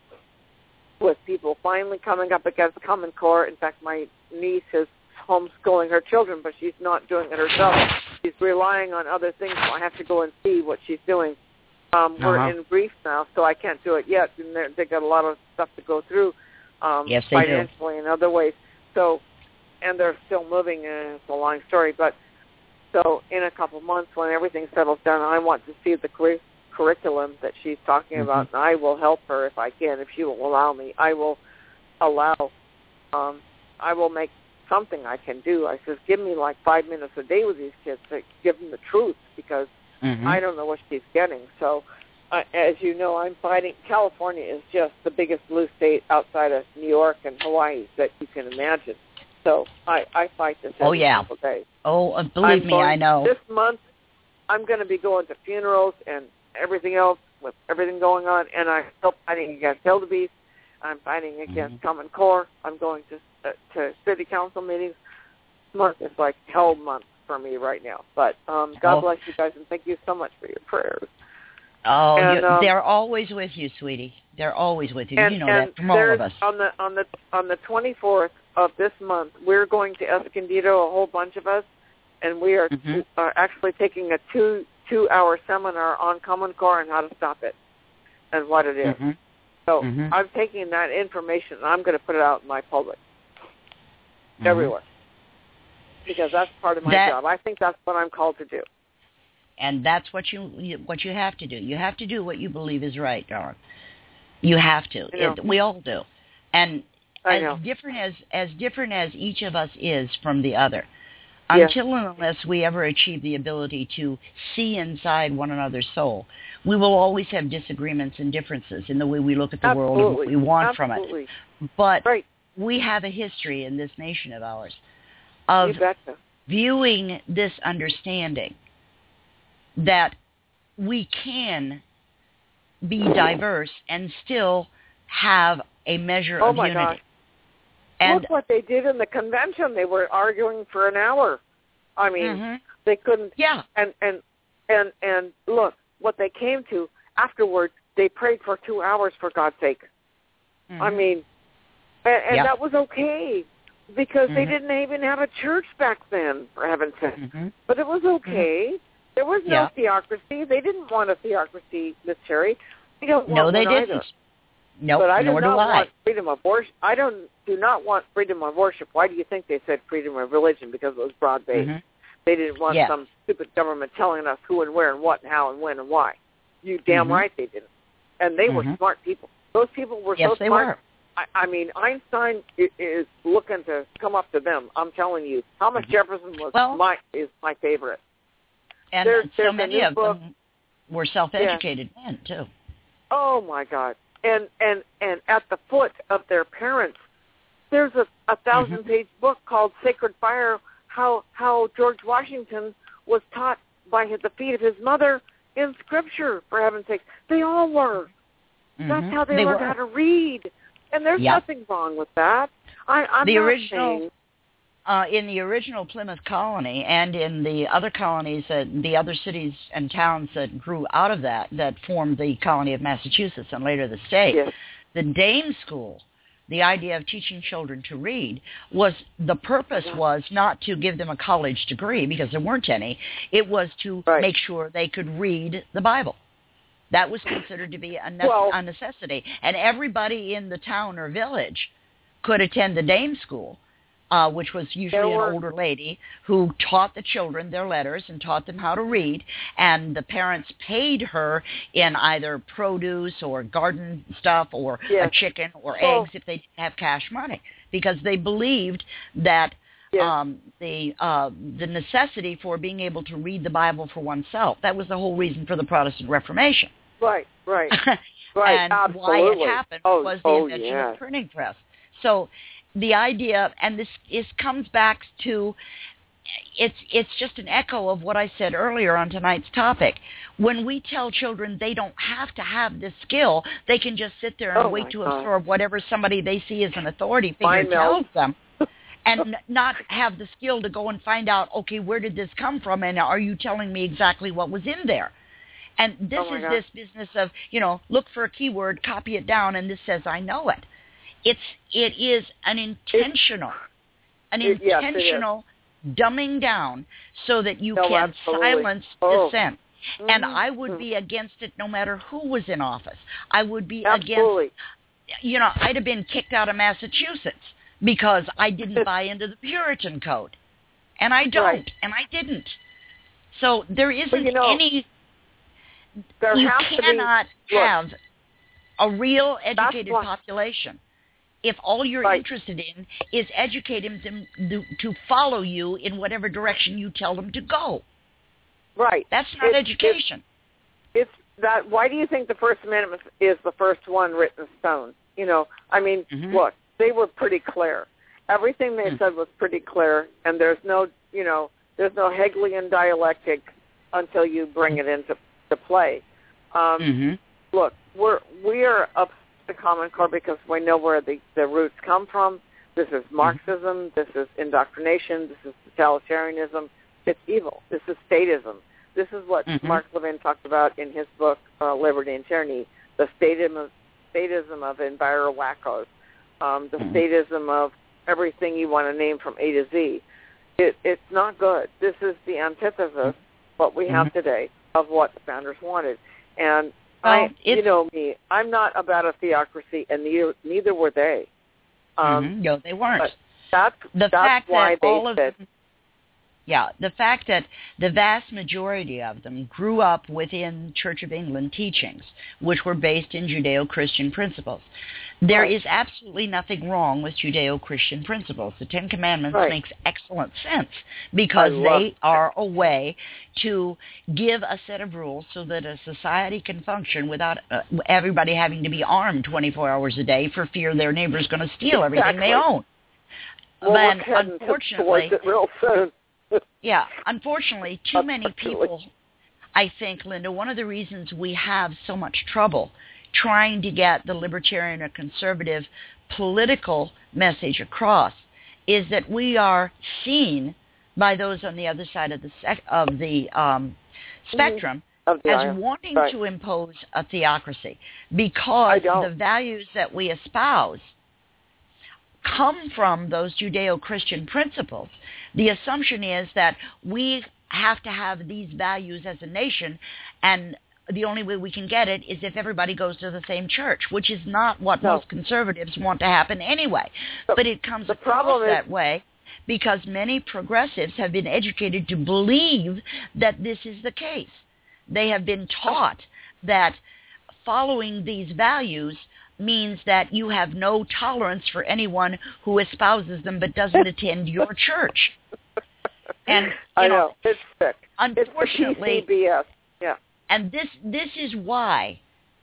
[SPEAKER 1] with people finally coming up against Common Core, in fact, my niece is homeschooling her children, but she's not doing it herself. She's relying on other things, so I have to go and see what she's doing. Um,
[SPEAKER 3] uh-huh.
[SPEAKER 1] We're in brief now, so I can't do it yet, and they've got a lot of stuff to go through um,
[SPEAKER 3] yes, they
[SPEAKER 1] financially
[SPEAKER 3] do.
[SPEAKER 1] and other ways. So, and they're still moving, and it's a long story, but so in a couple months when everything settles down, I want to see the cur- curriculum that she's talking
[SPEAKER 3] mm-hmm.
[SPEAKER 1] about, and I will help her if I can, if she will allow me. I will allow, um, I will make something I can do. I says, give me like five minutes a day with these kids to give them the truth, because
[SPEAKER 3] mm-hmm.
[SPEAKER 1] I don't know what she's getting. So, uh, as you know, I'm fighting. California is just the biggest blue state outside of New York and Hawaii that you can imagine. So I, I fight this every
[SPEAKER 3] oh, yeah.
[SPEAKER 1] single day.
[SPEAKER 3] Oh, uh, believe
[SPEAKER 1] I'm
[SPEAKER 3] me,
[SPEAKER 1] going,
[SPEAKER 3] I know.
[SPEAKER 1] This month, I'm going to be going to funerals and everything else with everything going on, and I'm still fighting against wildebeest. I'm fighting against
[SPEAKER 3] mm-hmm.
[SPEAKER 1] Common Core. I'm going to uh, to city council meetings. This month is like hell month for me right now. But um, God
[SPEAKER 3] oh.
[SPEAKER 1] bless you guys, and thank you so much for your prayers.
[SPEAKER 3] Oh,
[SPEAKER 1] and,
[SPEAKER 3] you,
[SPEAKER 1] um,
[SPEAKER 3] they're always with you, sweetie. They're always with you.
[SPEAKER 1] And,
[SPEAKER 3] you know
[SPEAKER 1] and
[SPEAKER 3] that from all of us.
[SPEAKER 1] On the on the on the twenty-fourth of this month, we're going to Escondido, a whole bunch of us, and we are,
[SPEAKER 3] mm-hmm.
[SPEAKER 1] are actually taking a two two-hour seminar on Common Core and how to stop it and what it is.
[SPEAKER 3] Mm-hmm.
[SPEAKER 1] So
[SPEAKER 3] mm-hmm.
[SPEAKER 1] I'm taking that information and I'm going to put it out in my public
[SPEAKER 3] mm-hmm.
[SPEAKER 1] everywhere because that's part of my
[SPEAKER 3] that,
[SPEAKER 1] job. I think that's what I'm called to do.
[SPEAKER 3] And that's what you what you have to do. You have to do what you believe is right, darling. You have to. It, we all do. And
[SPEAKER 1] I
[SPEAKER 3] as
[SPEAKER 1] know.
[SPEAKER 3] different as as different as each of us is from the other,
[SPEAKER 1] yes.
[SPEAKER 3] until and unless we ever achieve the ability to see inside one another's soul, we will always have disagreements and differences in the way we look at the
[SPEAKER 1] Absolutely.
[SPEAKER 3] world and what we want
[SPEAKER 1] Absolutely.
[SPEAKER 3] from it. But
[SPEAKER 1] right.
[SPEAKER 3] we have a history in this nation of ours of
[SPEAKER 1] you betcha.
[SPEAKER 3] viewing this understanding that we can be diverse and still have a measure
[SPEAKER 1] oh
[SPEAKER 3] of
[SPEAKER 1] my
[SPEAKER 3] unity.
[SPEAKER 1] Gosh.
[SPEAKER 3] And
[SPEAKER 1] look what they did in the convention. They were arguing for an hour. I mean,
[SPEAKER 3] mm-hmm.
[SPEAKER 1] they couldn't.
[SPEAKER 3] Yeah.
[SPEAKER 1] And and and and look what they came to afterwards. They prayed for two hours for God's sake.
[SPEAKER 3] Mm-hmm.
[SPEAKER 1] I mean, and, and
[SPEAKER 3] yeah.
[SPEAKER 1] that was okay because
[SPEAKER 3] mm-hmm.
[SPEAKER 1] they didn't even have a church back then, for heaven's sake.
[SPEAKER 3] Mm-hmm.
[SPEAKER 1] But it was okay.
[SPEAKER 3] Mm-hmm.
[SPEAKER 1] There was no
[SPEAKER 3] yeah.
[SPEAKER 1] theocracy. They didn't want a theocracy, Miss Terry. They don't want
[SPEAKER 3] no, they
[SPEAKER 1] one
[SPEAKER 3] didn't.
[SPEAKER 1] Either.
[SPEAKER 3] Nope,
[SPEAKER 1] but I
[SPEAKER 3] nor
[SPEAKER 1] do not
[SPEAKER 3] do I.
[SPEAKER 1] want freedom of worship. I don't do not want freedom of worship. Why do you think they said freedom of religion? Because it was broad based.
[SPEAKER 3] Mm-hmm.
[SPEAKER 1] They didn't want
[SPEAKER 3] yes.
[SPEAKER 1] some stupid government telling us who and where and what and how and when and why. You damn
[SPEAKER 3] mm-hmm.
[SPEAKER 1] right they didn't. And they
[SPEAKER 3] mm-hmm.
[SPEAKER 1] were smart people. Those people were
[SPEAKER 3] yes,
[SPEAKER 1] so
[SPEAKER 3] they
[SPEAKER 1] smart.
[SPEAKER 3] Were.
[SPEAKER 1] I, I mean, Einstein is looking to come up to them. I'm telling you, Thomas
[SPEAKER 3] mm-hmm.
[SPEAKER 1] Jefferson was
[SPEAKER 3] well,
[SPEAKER 1] my is my favorite.
[SPEAKER 3] And
[SPEAKER 1] there's,
[SPEAKER 3] so
[SPEAKER 1] there's
[SPEAKER 3] many of
[SPEAKER 1] book.
[SPEAKER 3] them were self-educated yeah. men too.
[SPEAKER 1] Oh my God! And and and at the foot of their parents, there's a, a thousand
[SPEAKER 3] mm-hmm.
[SPEAKER 1] page book called Sacred Fire. How how George Washington was taught by his, the feet of his mother in Scripture. For heaven's sake, they all were.
[SPEAKER 3] Mm-hmm.
[SPEAKER 1] That's how they,
[SPEAKER 3] they
[SPEAKER 1] learned
[SPEAKER 3] were.
[SPEAKER 1] how to read. And there's
[SPEAKER 3] yep.
[SPEAKER 1] nothing wrong with that. I, I'm
[SPEAKER 3] the
[SPEAKER 1] not
[SPEAKER 3] original.
[SPEAKER 1] saying,
[SPEAKER 3] Uh, in the original Plymouth colony and in the other colonies, that, the other cities and towns that grew out of that, that formed the colony of Massachusetts and later the state,
[SPEAKER 1] yes.
[SPEAKER 3] the Dame School, the idea of teaching children to read, was the purpose was not to give them a college degree because there weren't any. It was to
[SPEAKER 1] right.
[SPEAKER 3] make sure they could read the Bible. That was considered to be a, ne-
[SPEAKER 1] well,
[SPEAKER 3] a necessity. And everybody in the town or village could attend the Dame School. Uh, which was usually
[SPEAKER 1] were,
[SPEAKER 3] an older lady who taught the children their letters and taught them how to read, and the parents paid her in either produce or garden stuff or
[SPEAKER 1] yes.
[SPEAKER 3] a chicken or
[SPEAKER 1] well,
[SPEAKER 3] eggs if they didn't have cash money, because they believed that
[SPEAKER 1] yes.
[SPEAKER 3] um, the uh, the necessity for being able to read the Bible for oneself. That was the whole reason for the Protestant Reformation.
[SPEAKER 1] Right, right, right.
[SPEAKER 3] And
[SPEAKER 1] absolutely.
[SPEAKER 3] why it happened
[SPEAKER 1] oh,
[SPEAKER 3] was the
[SPEAKER 1] oh,
[SPEAKER 3] invention
[SPEAKER 1] yes.
[SPEAKER 3] of the printing press. So the idea, and this is comes back to, it's it's just an echo of what I said earlier on tonight's topic. When we tell children they don't have to have this skill, they can just sit there and
[SPEAKER 1] oh
[SPEAKER 3] wait to
[SPEAKER 1] God.
[SPEAKER 3] absorb whatever somebody they see as an authority figure
[SPEAKER 1] Mind
[SPEAKER 3] tells
[SPEAKER 1] melt.
[SPEAKER 3] them, and not have the skill to go and find out, okay, where did this come from, and are you telling me exactly what was in there? And this
[SPEAKER 1] oh
[SPEAKER 3] is
[SPEAKER 1] God.
[SPEAKER 3] this business of, you know, look for a keyword, copy it down, and this says I know it. It's it is an intentional, an
[SPEAKER 1] it, yes,
[SPEAKER 3] intentional dumbing down so that you
[SPEAKER 1] no,
[SPEAKER 3] can
[SPEAKER 1] absolutely.
[SPEAKER 3] silence
[SPEAKER 1] oh.
[SPEAKER 3] dissent.
[SPEAKER 1] Mm-hmm.
[SPEAKER 3] And I would be against it no matter who was in office. I would be
[SPEAKER 1] absolutely.
[SPEAKER 3] against, you know, I'd have been kicked out of Massachusetts because I didn't buy into the Puritan code. And I don't,
[SPEAKER 1] right.
[SPEAKER 3] and I didn't. So there isn't
[SPEAKER 1] well, you know,
[SPEAKER 3] any,
[SPEAKER 1] there
[SPEAKER 3] you
[SPEAKER 1] has
[SPEAKER 3] cannot
[SPEAKER 1] to be,
[SPEAKER 3] have a real educated
[SPEAKER 1] what,
[SPEAKER 3] population if all you're
[SPEAKER 1] right.
[SPEAKER 3] interested in is educating them to, to follow you in whatever direction you tell them to go.
[SPEAKER 1] Right.
[SPEAKER 3] That's not
[SPEAKER 1] it,
[SPEAKER 3] education.
[SPEAKER 1] It, it's that. Why do you think the First Amendment is the first one written in stone? You know, I mean,
[SPEAKER 3] mm-hmm.
[SPEAKER 1] look, they were pretty clear. Everything they mm-hmm. said was pretty clear, and there's no, you know, there's no Hegelian dialectic until you bring it into to play. Um,
[SPEAKER 3] mm-hmm.
[SPEAKER 1] Look, we're we are up the Common Core because we know where the, the roots come from. This is Marxism. Mm-hmm. This is indoctrination. This is totalitarianism. It's evil. This is statism. This is what
[SPEAKER 3] mm-hmm.
[SPEAKER 1] Mark Levin talked about in his book, uh, Liberty and Tyranny, the statism, statism of enviro wackos, um, the mm-hmm. statism of everything you want to name from A to Z. It, it's not good. This is the antithesis, what we have mm-hmm. today, of what the founders wanted. And
[SPEAKER 3] well,
[SPEAKER 1] I, you know me, I'm not about a theocracy, and neither, neither were they. Um,
[SPEAKER 3] mm-hmm. No, they weren't.
[SPEAKER 1] But that's,
[SPEAKER 3] the
[SPEAKER 1] that's
[SPEAKER 3] fact
[SPEAKER 1] why
[SPEAKER 3] that
[SPEAKER 1] they
[SPEAKER 3] all of
[SPEAKER 1] said,
[SPEAKER 3] them, yeah, the fact that the vast majority of them grew up within Church of England teachings, which were based in Judeo-Christian principles. There
[SPEAKER 1] right.
[SPEAKER 3] is absolutely nothing wrong with Judeo-Christian principles. The Ten Commandments
[SPEAKER 1] right.
[SPEAKER 3] makes excellent sense because they are a way to give a set of rules so that a society can function without uh, everybody having to be armed twenty-four hours a day for fear their neighbor's going to steal
[SPEAKER 1] exactly.
[SPEAKER 3] everything they own.
[SPEAKER 1] Well,
[SPEAKER 3] but
[SPEAKER 1] we're heading
[SPEAKER 3] unfortunately,
[SPEAKER 1] towards it real soon.
[SPEAKER 3] yeah, unfortunately, too many people, I think, Linda, one of the reasons we have so much trouble trying to get the libertarian or conservative political message across is that we are seen by those on the other side of the sec- of the um, spectrum
[SPEAKER 1] mm-hmm. the
[SPEAKER 3] as
[SPEAKER 1] iron.
[SPEAKER 3] wanting
[SPEAKER 1] right.
[SPEAKER 3] to impose a theocracy because the values that we espouse come from those Judeo-Christian principles. The assumption is that we have to have these values as a nation, and the only way we can get it is if everybody goes to the same church, which is not what
[SPEAKER 1] no.
[SPEAKER 3] most conservatives want to happen anyway.
[SPEAKER 1] So
[SPEAKER 3] but it comes
[SPEAKER 1] the
[SPEAKER 3] across
[SPEAKER 1] is,
[SPEAKER 3] that way because many progressives have been educated to believe that this is the case. They have been taught that following these values means that you have no tolerance for anyone who espouses them but doesn't attend your church. And you
[SPEAKER 1] I
[SPEAKER 3] know,
[SPEAKER 1] know it's sick.
[SPEAKER 3] Unfortunately,
[SPEAKER 1] it's the P C B S. Yeah.
[SPEAKER 3] And this this is why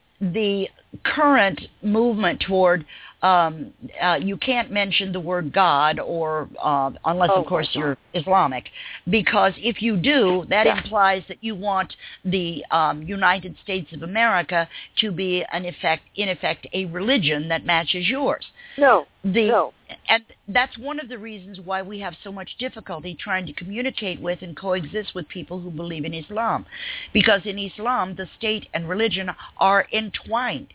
[SPEAKER 3] the current movement toward um, uh, you can't mention the word God or uh, unless
[SPEAKER 1] oh
[SPEAKER 3] of course you're Islamic, because if you do, that
[SPEAKER 1] yeah.
[SPEAKER 3] implies that you want the um, United States of America to be an effect in effect a religion that matches yours.
[SPEAKER 1] No,
[SPEAKER 3] the,
[SPEAKER 1] no.
[SPEAKER 3] And that's one of the reasons why we have so much difficulty trying to communicate with and coexist with people who believe in Islam. Because in Islam, the state and religion are entwined.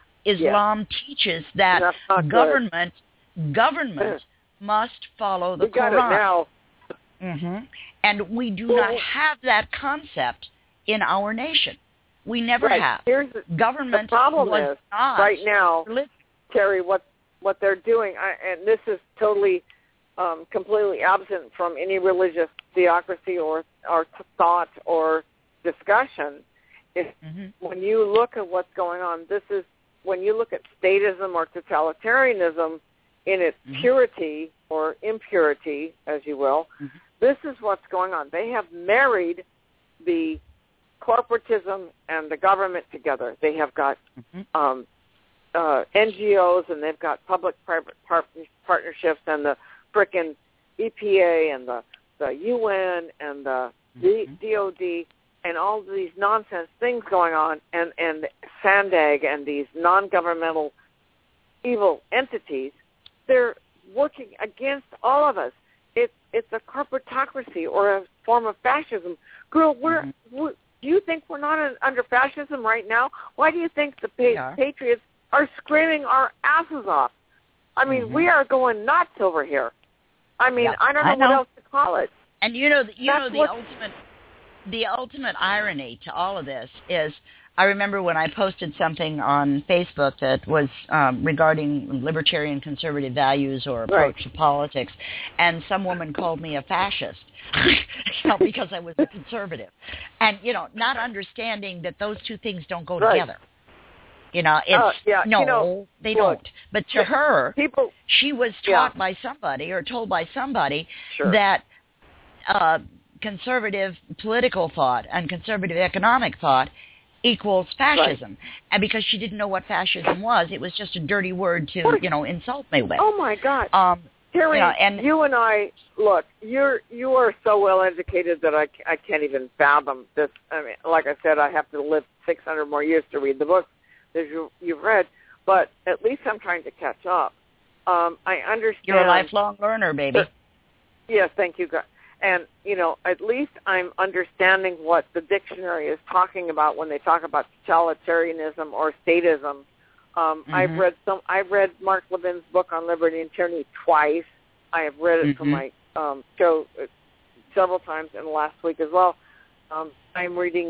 [SPEAKER 3] Islam
[SPEAKER 1] yes.
[SPEAKER 3] teaches that government good. government must follow the
[SPEAKER 1] we got
[SPEAKER 3] Quran.
[SPEAKER 1] It now.
[SPEAKER 3] Mm-hmm. And we do
[SPEAKER 1] well,
[SPEAKER 3] not have that concept in our nation. We never
[SPEAKER 1] right.
[SPEAKER 3] have.
[SPEAKER 1] Here's the,
[SPEAKER 3] government
[SPEAKER 1] the problem
[SPEAKER 3] was
[SPEAKER 1] is,
[SPEAKER 3] not
[SPEAKER 1] right now,
[SPEAKER 3] religion.
[SPEAKER 1] Terry, what what they're doing, I, and this is totally um, completely absent from any religious theocracy or, or thought or discussion, is
[SPEAKER 3] mm-hmm.
[SPEAKER 1] when you look at what's going on, this is when you look at statism or totalitarianism in its
[SPEAKER 3] mm-hmm.
[SPEAKER 1] purity or impurity, as you will,
[SPEAKER 3] mm-hmm.
[SPEAKER 1] this is what's going on. They have married the corporatism and the government together. They have got
[SPEAKER 3] mm-hmm.
[SPEAKER 1] um, uh, N G Os and they've got public-private par- partnerships and the frickin' E P A and the, the U N and the
[SPEAKER 3] mm-hmm.
[SPEAKER 1] D O D and all these nonsense things going on, and, and SANDAG and these non-governmental evil entities, they're working against all of us. It's it's a corporatocracy or a form of fascism. Girl, we're,
[SPEAKER 3] mm-hmm.
[SPEAKER 1] we're do you think we're not in, under fascism right now? Why do you think the pa- patriots are screaming our asses off? I mean,
[SPEAKER 3] mm-hmm.
[SPEAKER 1] we are going nuts over here. I mean,
[SPEAKER 3] yeah,
[SPEAKER 1] I don't know,
[SPEAKER 3] I know
[SPEAKER 1] what else to call it.
[SPEAKER 3] And you know, you
[SPEAKER 1] That's
[SPEAKER 3] know the
[SPEAKER 1] what,
[SPEAKER 3] ultimate, the ultimate irony to all of this is, I remember when I posted something on Facebook that was um, regarding libertarian conservative values or approach
[SPEAKER 1] right.
[SPEAKER 3] to politics, and some woman called me a fascist, you know, because I was a conservative, and you know, not understanding that those two things don't go
[SPEAKER 1] right.
[SPEAKER 3] together. You know, it's
[SPEAKER 1] uh, yeah,
[SPEAKER 3] no,
[SPEAKER 1] you know,
[SPEAKER 3] they
[SPEAKER 1] look,
[SPEAKER 3] don't. But to her,
[SPEAKER 1] people,
[SPEAKER 3] she was taught
[SPEAKER 1] yeah.
[SPEAKER 3] by somebody or told by somebody
[SPEAKER 1] sure.
[SPEAKER 3] that uh, conservative political thought and conservative economic thought equals fascism.
[SPEAKER 1] Right.
[SPEAKER 3] And because she didn't know what fascism was, it was just a dirty word to, you know, insult me with.
[SPEAKER 1] Oh, my God.
[SPEAKER 3] Um,
[SPEAKER 1] Terry,
[SPEAKER 3] you know, and,
[SPEAKER 1] you and I, look, you're you are so well educated that I, I can't even fathom this. I mean, like I said, I have to live six hundred more years to read the books that you, you've read, but at least I'm trying to catch up. Um, I understand.
[SPEAKER 3] You're a lifelong learner, baby.
[SPEAKER 1] That, yes, thank you, God. And, you know, at least I'm understanding what the dictionary is talking about when they talk about totalitarianism or statism. Um, mm-hmm. I've read some. I've read Mark Levin's book on liberty and tyranny twice. I have read it
[SPEAKER 3] mm-hmm.
[SPEAKER 1] for my um, show uh, several times in the last week as well. Um, I'm reading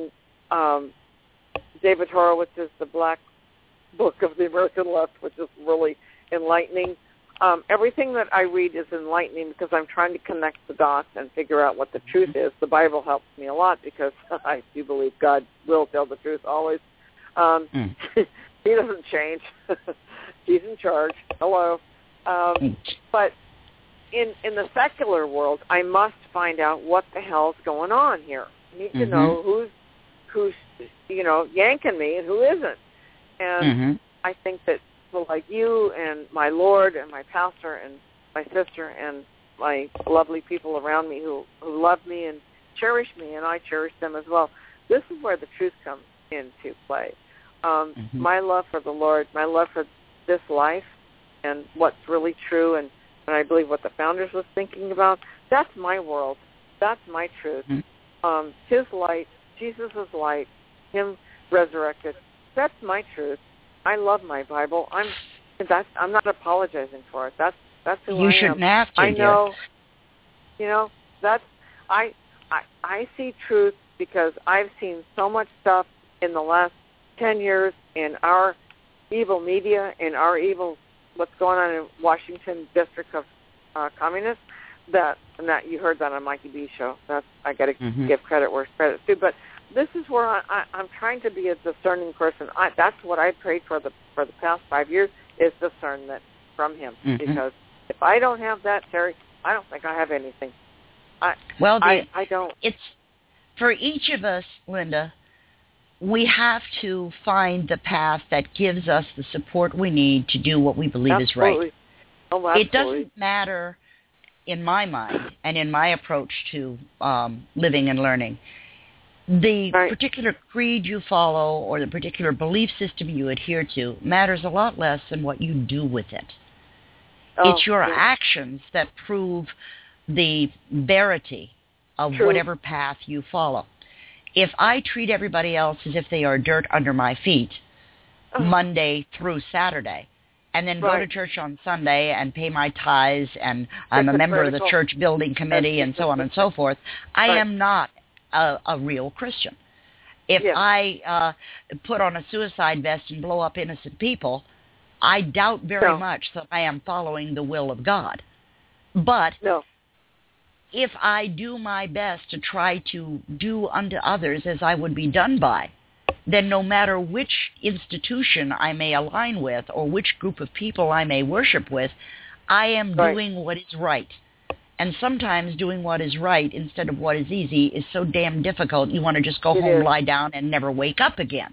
[SPEAKER 1] Um, David Horowitz's The Black Book of the American Left, which is really enlightening. Um, everything that I read is enlightening because I'm trying to connect the dots and figure out what the truth is. The Bible helps me a lot because I do believe God will tell the truth always. Um, mm. He doesn't change. He's in charge. Hello. Um, mm. But in in the secular world, I must find out what the hell's going on here. I need mm-hmm. to know who's who's you know yanking me and who isn't. And mm-hmm. I think that people like you and my Lord and my pastor and my sister and my lovely people around me who, who love me and cherish me, and I cherish them as well. This is where the truth comes into play. Um, mm-hmm. My love for the Lord, my love for this life and what's really true, and, and I believe what the founders was thinking about, that's my world. That's my truth. Mm-hmm. Um, his light, Jesus' light, him resurrected, that's my truth. I love my Bible. I'm that's I'm not apologizing for it. That's that's who
[SPEAKER 3] you
[SPEAKER 1] I
[SPEAKER 3] shouldn't
[SPEAKER 1] am.
[SPEAKER 3] have to.
[SPEAKER 1] I know.
[SPEAKER 3] Dear.
[SPEAKER 1] You know, that's I, I I see truth because I've seen so much stuff in the last ten years in our evil media, in our evil what's going on in Washington District of uh, Communists. That and that you heard that on Mikey B show. That's I got to mm-hmm. give credit where credit's due, but. This is where I, I, I'm trying to be a discerning person. I, that's what I prayed for the for the past five years is discernment from Him. Mm-hmm. Because if I don't have that, Terry, I don't think I have anything. I,
[SPEAKER 3] well, the,
[SPEAKER 1] I, I don't.
[SPEAKER 3] It's for each of us, Linda. We have to find the path that gives us the support we need to do what we believe
[SPEAKER 1] absolutely.
[SPEAKER 3] is right.
[SPEAKER 1] Oh, absolutely.
[SPEAKER 3] It doesn't matter, in my mind and in my approach to um, living and learning. The
[SPEAKER 1] right.
[SPEAKER 3] particular creed you follow or the particular belief system you adhere to matters a lot less than what you do with it.
[SPEAKER 1] Oh,
[SPEAKER 3] it's your
[SPEAKER 1] yeah.
[SPEAKER 3] actions that prove the verity of
[SPEAKER 1] True.
[SPEAKER 3] Whatever path you follow. If I treat everybody else as if they are dirt under my feet oh. Monday through Saturday, and then
[SPEAKER 1] right.
[SPEAKER 3] go to church on Sunday and pay my tithes, and I'm a member of the church building committee and so on and so forth, I
[SPEAKER 1] right.
[SPEAKER 3] am not A, a real Christian. If
[SPEAKER 1] yeah.
[SPEAKER 3] I uh, put on a suicide vest and blow up innocent people, I doubt very
[SPEAKER 1] no.
[SPEAKER 3] much that I am following the will of God. But
[SPEAKER 1] no.
[SPEAKER 3] if I do my best to try to do unto others as I would be done by, then no matter which institution I may align with or which group of people I may worship with, I am
[SPEAKER 1] right.
[SPEAKER 3] doing what is right. And sometimes doing what is right instead of what is easy is so damn difficult, you want to just go
[SPEAKER 1] it
[SPEAKER 3] home,
[SPEAKER 1] is.
[SPEAKER 3] lie down, and never wake up again.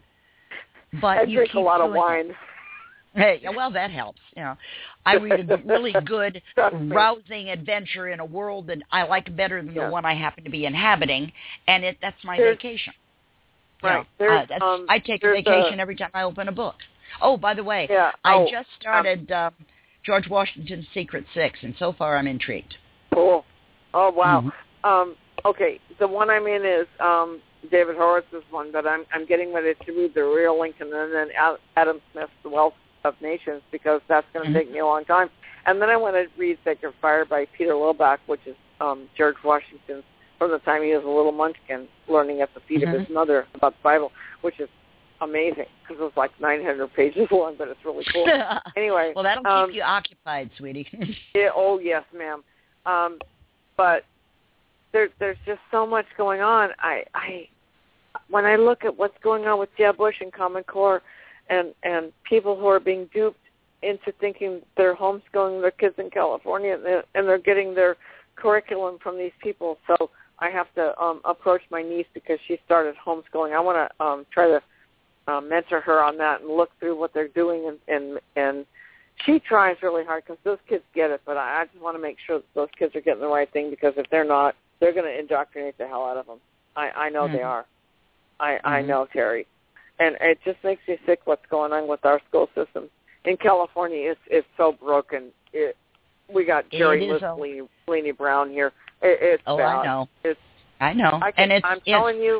[SPEAKER 3] But
[SPEAKER 1] I
[SPEAKER 3] you
[SPEAKER 1] drink
[SPEAKER 3] keep
[SPEAKER 1] a lot of
[SPEAKER 3] doing
[SPEAKER 1] wine.
[SPEAKER 3] It. Hey, well, that helps. You know, I read a really good, rousing adventure in a world that I like better than
[SPEAKER 1] yeah.
[SPEAKER 3] the one I happen to be inhabiting, and it that's my
[SPEAKER 1] there's,
[SPEAKER 3] vacation.
[SPEAKER 1] Right.
[SPEAKER 3] You know, uh, that's,
[SPEAKER 1] um,
[SPEAKER 3] I take a vacation a, every time I open a book. Oh, by the way,
[SPEAKER 1] yeah.
[SPEAKER 3] I
[SPEAKER 1] oh,
[SPEAKER 3] just started um, George Washington's Secret Six, and so far I'm intrigued.
[SPEAKER 1] Cool. Oh, wow.
[SPEAKER 3] Mm-hmm.
[SPEAKER 1] Um, okay, the one I'm in is um, David Horowitz's one, but I'm I'm getting ready to read The Real Lincoln and then Adam Smith's The Wealth of Nations because that's going to mm-hmm. take me a long time. And then I want to read Sacred Fire by Peter Lilbach, which is um, George Washington's from the time he was a little munchkin learning at the feet mm-hmm.
[SPEAKER 3] Mhm.
[SPEAKER 1] of his mother about the Bible, which is amazing because it's like nine hundred pages long, but it's really cool. Anyway.
[SPEAKER 3] Well, that'll
[SPEAKER 1] um,
[SPEAKER 3] keep you occupied, sweetie.
[SPEAKER 1] yeah, oh, yes, ma'am. Um, but there, there's just so much going on. I, I, when I look at what's going on with Jeb Bush and Common Core and, and people who are being duped into thinking they're homeschooling their kids in California and they're, and they're getting their curriculum from these people. So I have to um, approach my niece because she started homeschooling. I want to um, try to um, mentor her on that and look through what they're doing. And, and, and she tries really hard because those kids get it. But I, I just want to make sure that those kids are getting the right thing because if they're not, they're going to indoctrinate the hell out of them. I, I know mm-hmm. they are. I, mm-hmm. I know, Terry. And it just makes me sick what's going on with our school system. In California, it's, it's so broken. It, we got Jerry Leslie, Lenny Brown here. It, it's
[SPEAKER 3] oh,
[SPEAKER 1] bad.
[SPEAKER 3] I know.
[SPEAKER 1] It's,
[SPEAKER 3] I know.
[SPEAKER 1] I can,
[SPEAKER 3] and it's,
[SPEAKER 1] I'm
[SPEAKER 3] it's,
[SPEAKER 1] telling you.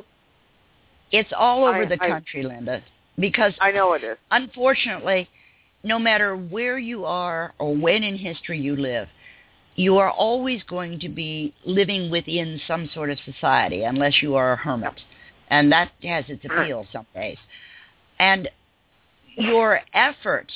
[SPEAKER 3] It's all over
[SPEAKER 1] I,
[SPEAKER 3] the
[SPEAKER 1] I,
[SPEAKER 3] country, Linda. Because
[SPEAKER 1] I know it is.
[SPEAKER 3] Unfortunately, no matter where you are or when in history you live, you are always going to be living within some sort of society unless you are a hermit. And that has its appeal some days. And your effort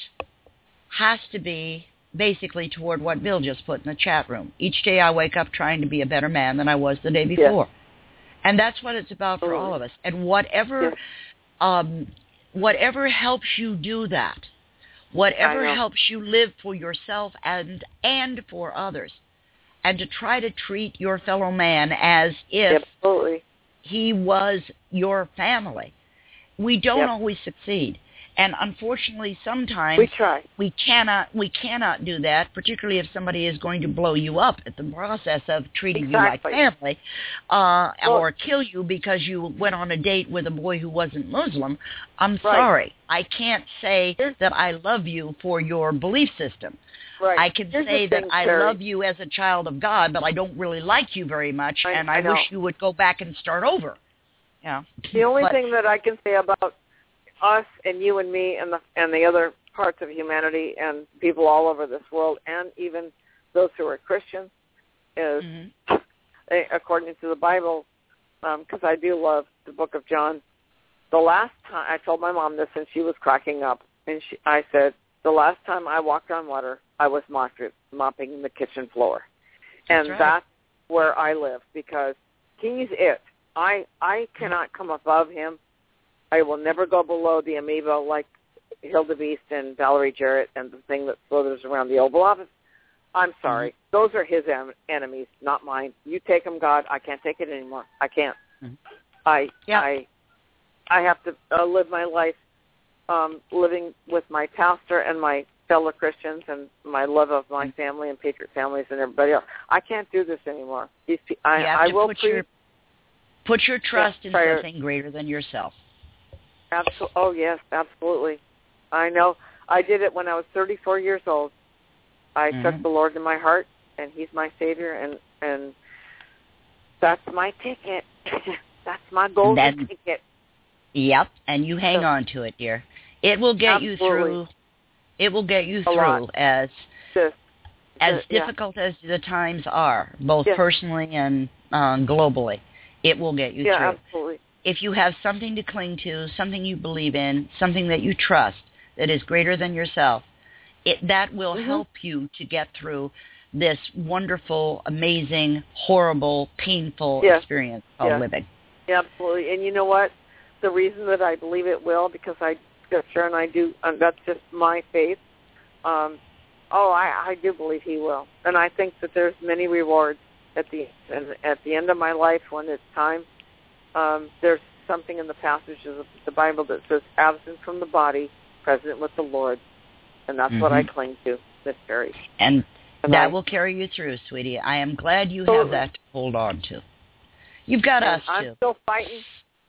[SPEAKER 3] has to be basically toward what Bill just put in the chat room. Each day I wake up trying to be a better man than I was the day before. Yes. And that's what it's about for all of us. And whatever yes. um, whatever helps you do that, whatever helps you live for yourself and and for others, and to try to treat your fellow man as if
[SPEAKER 1] Absolutely.
[SPEAKER 3] he was your family. We don't yep. always succeed. And unfortunately, sometimes
[SPEAKER 1] we try.
[SPEAKER 3] We cannot. We cannot do that, particularly if somebody is going to blow you up at the process of treating
[SPEAKER 1] exactly.
[SPEAKER 3] you like family, uh, well, or kill you because you went on a date with a boy who wasn't Muslim. I'm
[SPEAKER 1] right.
[SPEAKER 3] sorry. I can't say that I love you for your belief system.
[SPEAKER 1] Right.
[SPEAKER 3] I can
[SPEAKER 1] Here's
[SPEAKER 3] say
[SPEAKER 1] thing,
[SPEAKER 3] that I
[SPEAKER 1] Terry.
[SPEAKER 3] love you as a child of God, but I don't really like you very much,
[SPEAKER 1] I,
[SPEAKER 3] and I,
[SPEAKER 1] I
[SPEAKER 3] wish you would go back and start over. Yeah.
[SPEAKER 1] The only
[SPEAKER 3] but,
[SPEAKER 1] thing that I can say about us and you and me and the and the other parts of humanity and people all over this world, and even those who are Christians, is mm-hmm. according to the Bible, because um, I do love the Book of John. The last time I told my mom this, and she was cracking up, and she, I said, the last time I walked on water, I was mopping, mopping the kitchen floor,
[SPEAKER 3] that's
[SPEAKER 1] and
[SPEAKER 3] right.
[SPEAKER 1] that's where I live because he's it. I I cannot come above him. I will never go below the amoeba like Hilda Beast and Valerie Jarrett and the thing that slithers around the Oval Office. I'm sorry. Mm-hmm. Those are his em- enemies, not mine. You take them, God. I can't take it anymore. I can't.
[SPEAKER 3] Mm-hmm.
[SPEAKER 1] I
[SPEAKER 3] yeah.
[SPEAKER 1] I I have to uh, live my life um, living with my pastor and my fellow Christians and my love of my family and patriot families and everybody else. I can't do this anymore. These, I,
[SPEAKER 3] you have
[SPEAKER 1] I
[SPEAKER 3] to
[SPEAKER 1] will
[SPEAKER 3] put
[SPEAKER 1] pre-
[SPEAKER 3] your put your trust
[SPEAKER 1] yeah,
[SPEAKER 3] in
[SPEAKER 1] prior-
[SPEAKER 3] something greater than yourself.
[SPEAKER 1] Absolutely. Oh, yes, absolutely. I know. I did it when I was thirty-four years old. I mm-hmm. took the Lord in my heart, and he's my Savior, and, and that's my ticket. That's my golden
[SPEAKER 3] then,
[SPEAKER 1] ticket.
[SPEAKER 3] Yep, and you hang
[SPEAKER 1] so,
[SPEAKER 3] on to it, dear. It will get
[SPEAKER 1] absolutely.
[SPEAKER 3] you through. It will get you
[SPEAKER 1] A
[SPEAKER 3] through
[SPEAKER 1] lot.
[SPEAKER 3] as
[SPEAKER 1] Just,
[SPEAKER 3] as
[SPEAKER 1] just, yeah.
[SPEAKER 3] difficult as the times are, both
[SPEAKER 1] yes.
[SPEAKER 3] personally and uh, globally. It will get you
[SPEAKER 1] yeah,
[SPEAKER 3] through.
[SPEAKER 1] absolutely.
[SPEAKER 3] If you have something to cling to, something you believe in, something that you trust that is greater than yourself, it, that will
[SPEAKER 1] mm-hmm.
[SPEAKER 3] help you to get through this wonderful, amazing, horrible, painful
[SPEAKER 1] yes.
[SPEAKER 3] experience called
[SPEAKER 1] yes.
[SPEAKER 3] living.
[SPEAKER 1] Yeah, absolutely. And you know what? The reason that I believe it will, because I, sure, and I do, and that's just my faith. Um, oh, I, I do believe he will. And I think that there's many rewards at the, and at the end of my life when it's time. Um, there's something in the passages of the Bible that says, absent from the body, present with the Lord. And that's mm-hmm. what I cling to, Miss Terry.
[SPEAKER 3] And, and that
[SPEAKER 1] I,
[SPEAKER 3] will carry you through, sweetie. I am glad you have that to hold on to. You've got us,
[SPEAKER 1] I'm
[SPEAKER 3] too.
[SPEAKER 1] still fighting.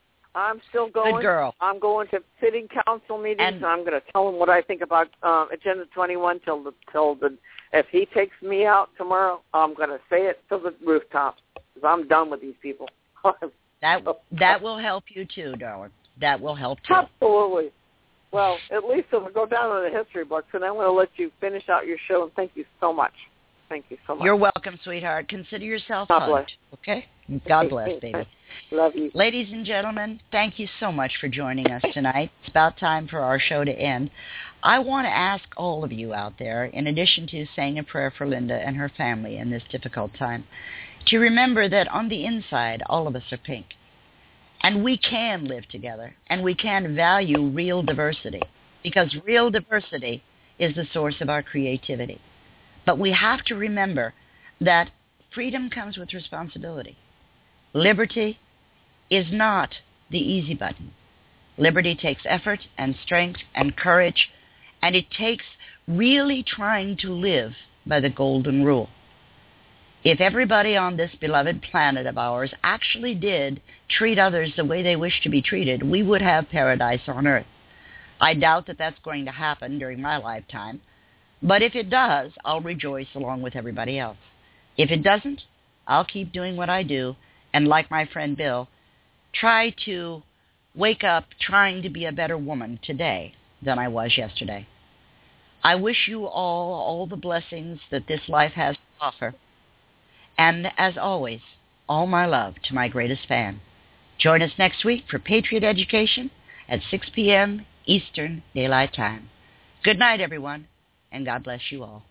[SPEAKER 1] I'm still going.
[SPEAKER 3] Good girl.
[SPEAKER 1] I'm going to city council meetings, and,
[SPEAKER 3] and
[SPEAKER 1] I'm going to tell him what I think about um, Agenda twenty-one till the, till the, if he takes me out tomorrow, I'm going to say it to the rooftops, because I'm done with these people.
[SPEAKER 3] That that will help you too, darling. That will help too.
[SPEAKER 1] Absolutely. Well, at least it'll go down in the history books, and I want to let you finish out your show, and thank you so much. Thank you so much.
[SPEAKER 3] You're welcome, sweetheart. Consider yourself
[SPEAKER 1] God
[SPEAKER 3] hugged.
[SPEAKER 1] Bless.
[SPEAKER 3] Okay? God bless, baby.
[SPEAKER 1] Love you.
[SPEAKER 3] Ladies and gentlemen, thank you so much for joining us tonight. It's about time for our show to end. I want to ask all of you out there, in addition to saying a prayer for Linda and her family in this difficult time, to remember that on the inside, all of us are pink. And we can live together, and we can value real diversity, because real diversity is the source of our creativity. But we have to remember that freedom comes with responsibility. Liberty is not the easy button. Liberty takes effort and strength and courage, and it takes really trying to live by the golden rule. If everybody on this beloved planet of ours actually did treat others the way they wish to be treated, we would have paradise on earth. I doubt that that's going to happen during my lifetime, but if it does, I'll rejoice along with everybody else. If it doesn't, I'll keep doing what I do, and like my friend Bill, try to wake up trying to be a better woman today than I was yesterday. I wish you all all the blessings that this life has to offer. And as always, all my love to my greatest fan, Join us next week for Patriot Education at six p.m. Eastern Daylight Time. Good night, everyone, and God bless you all.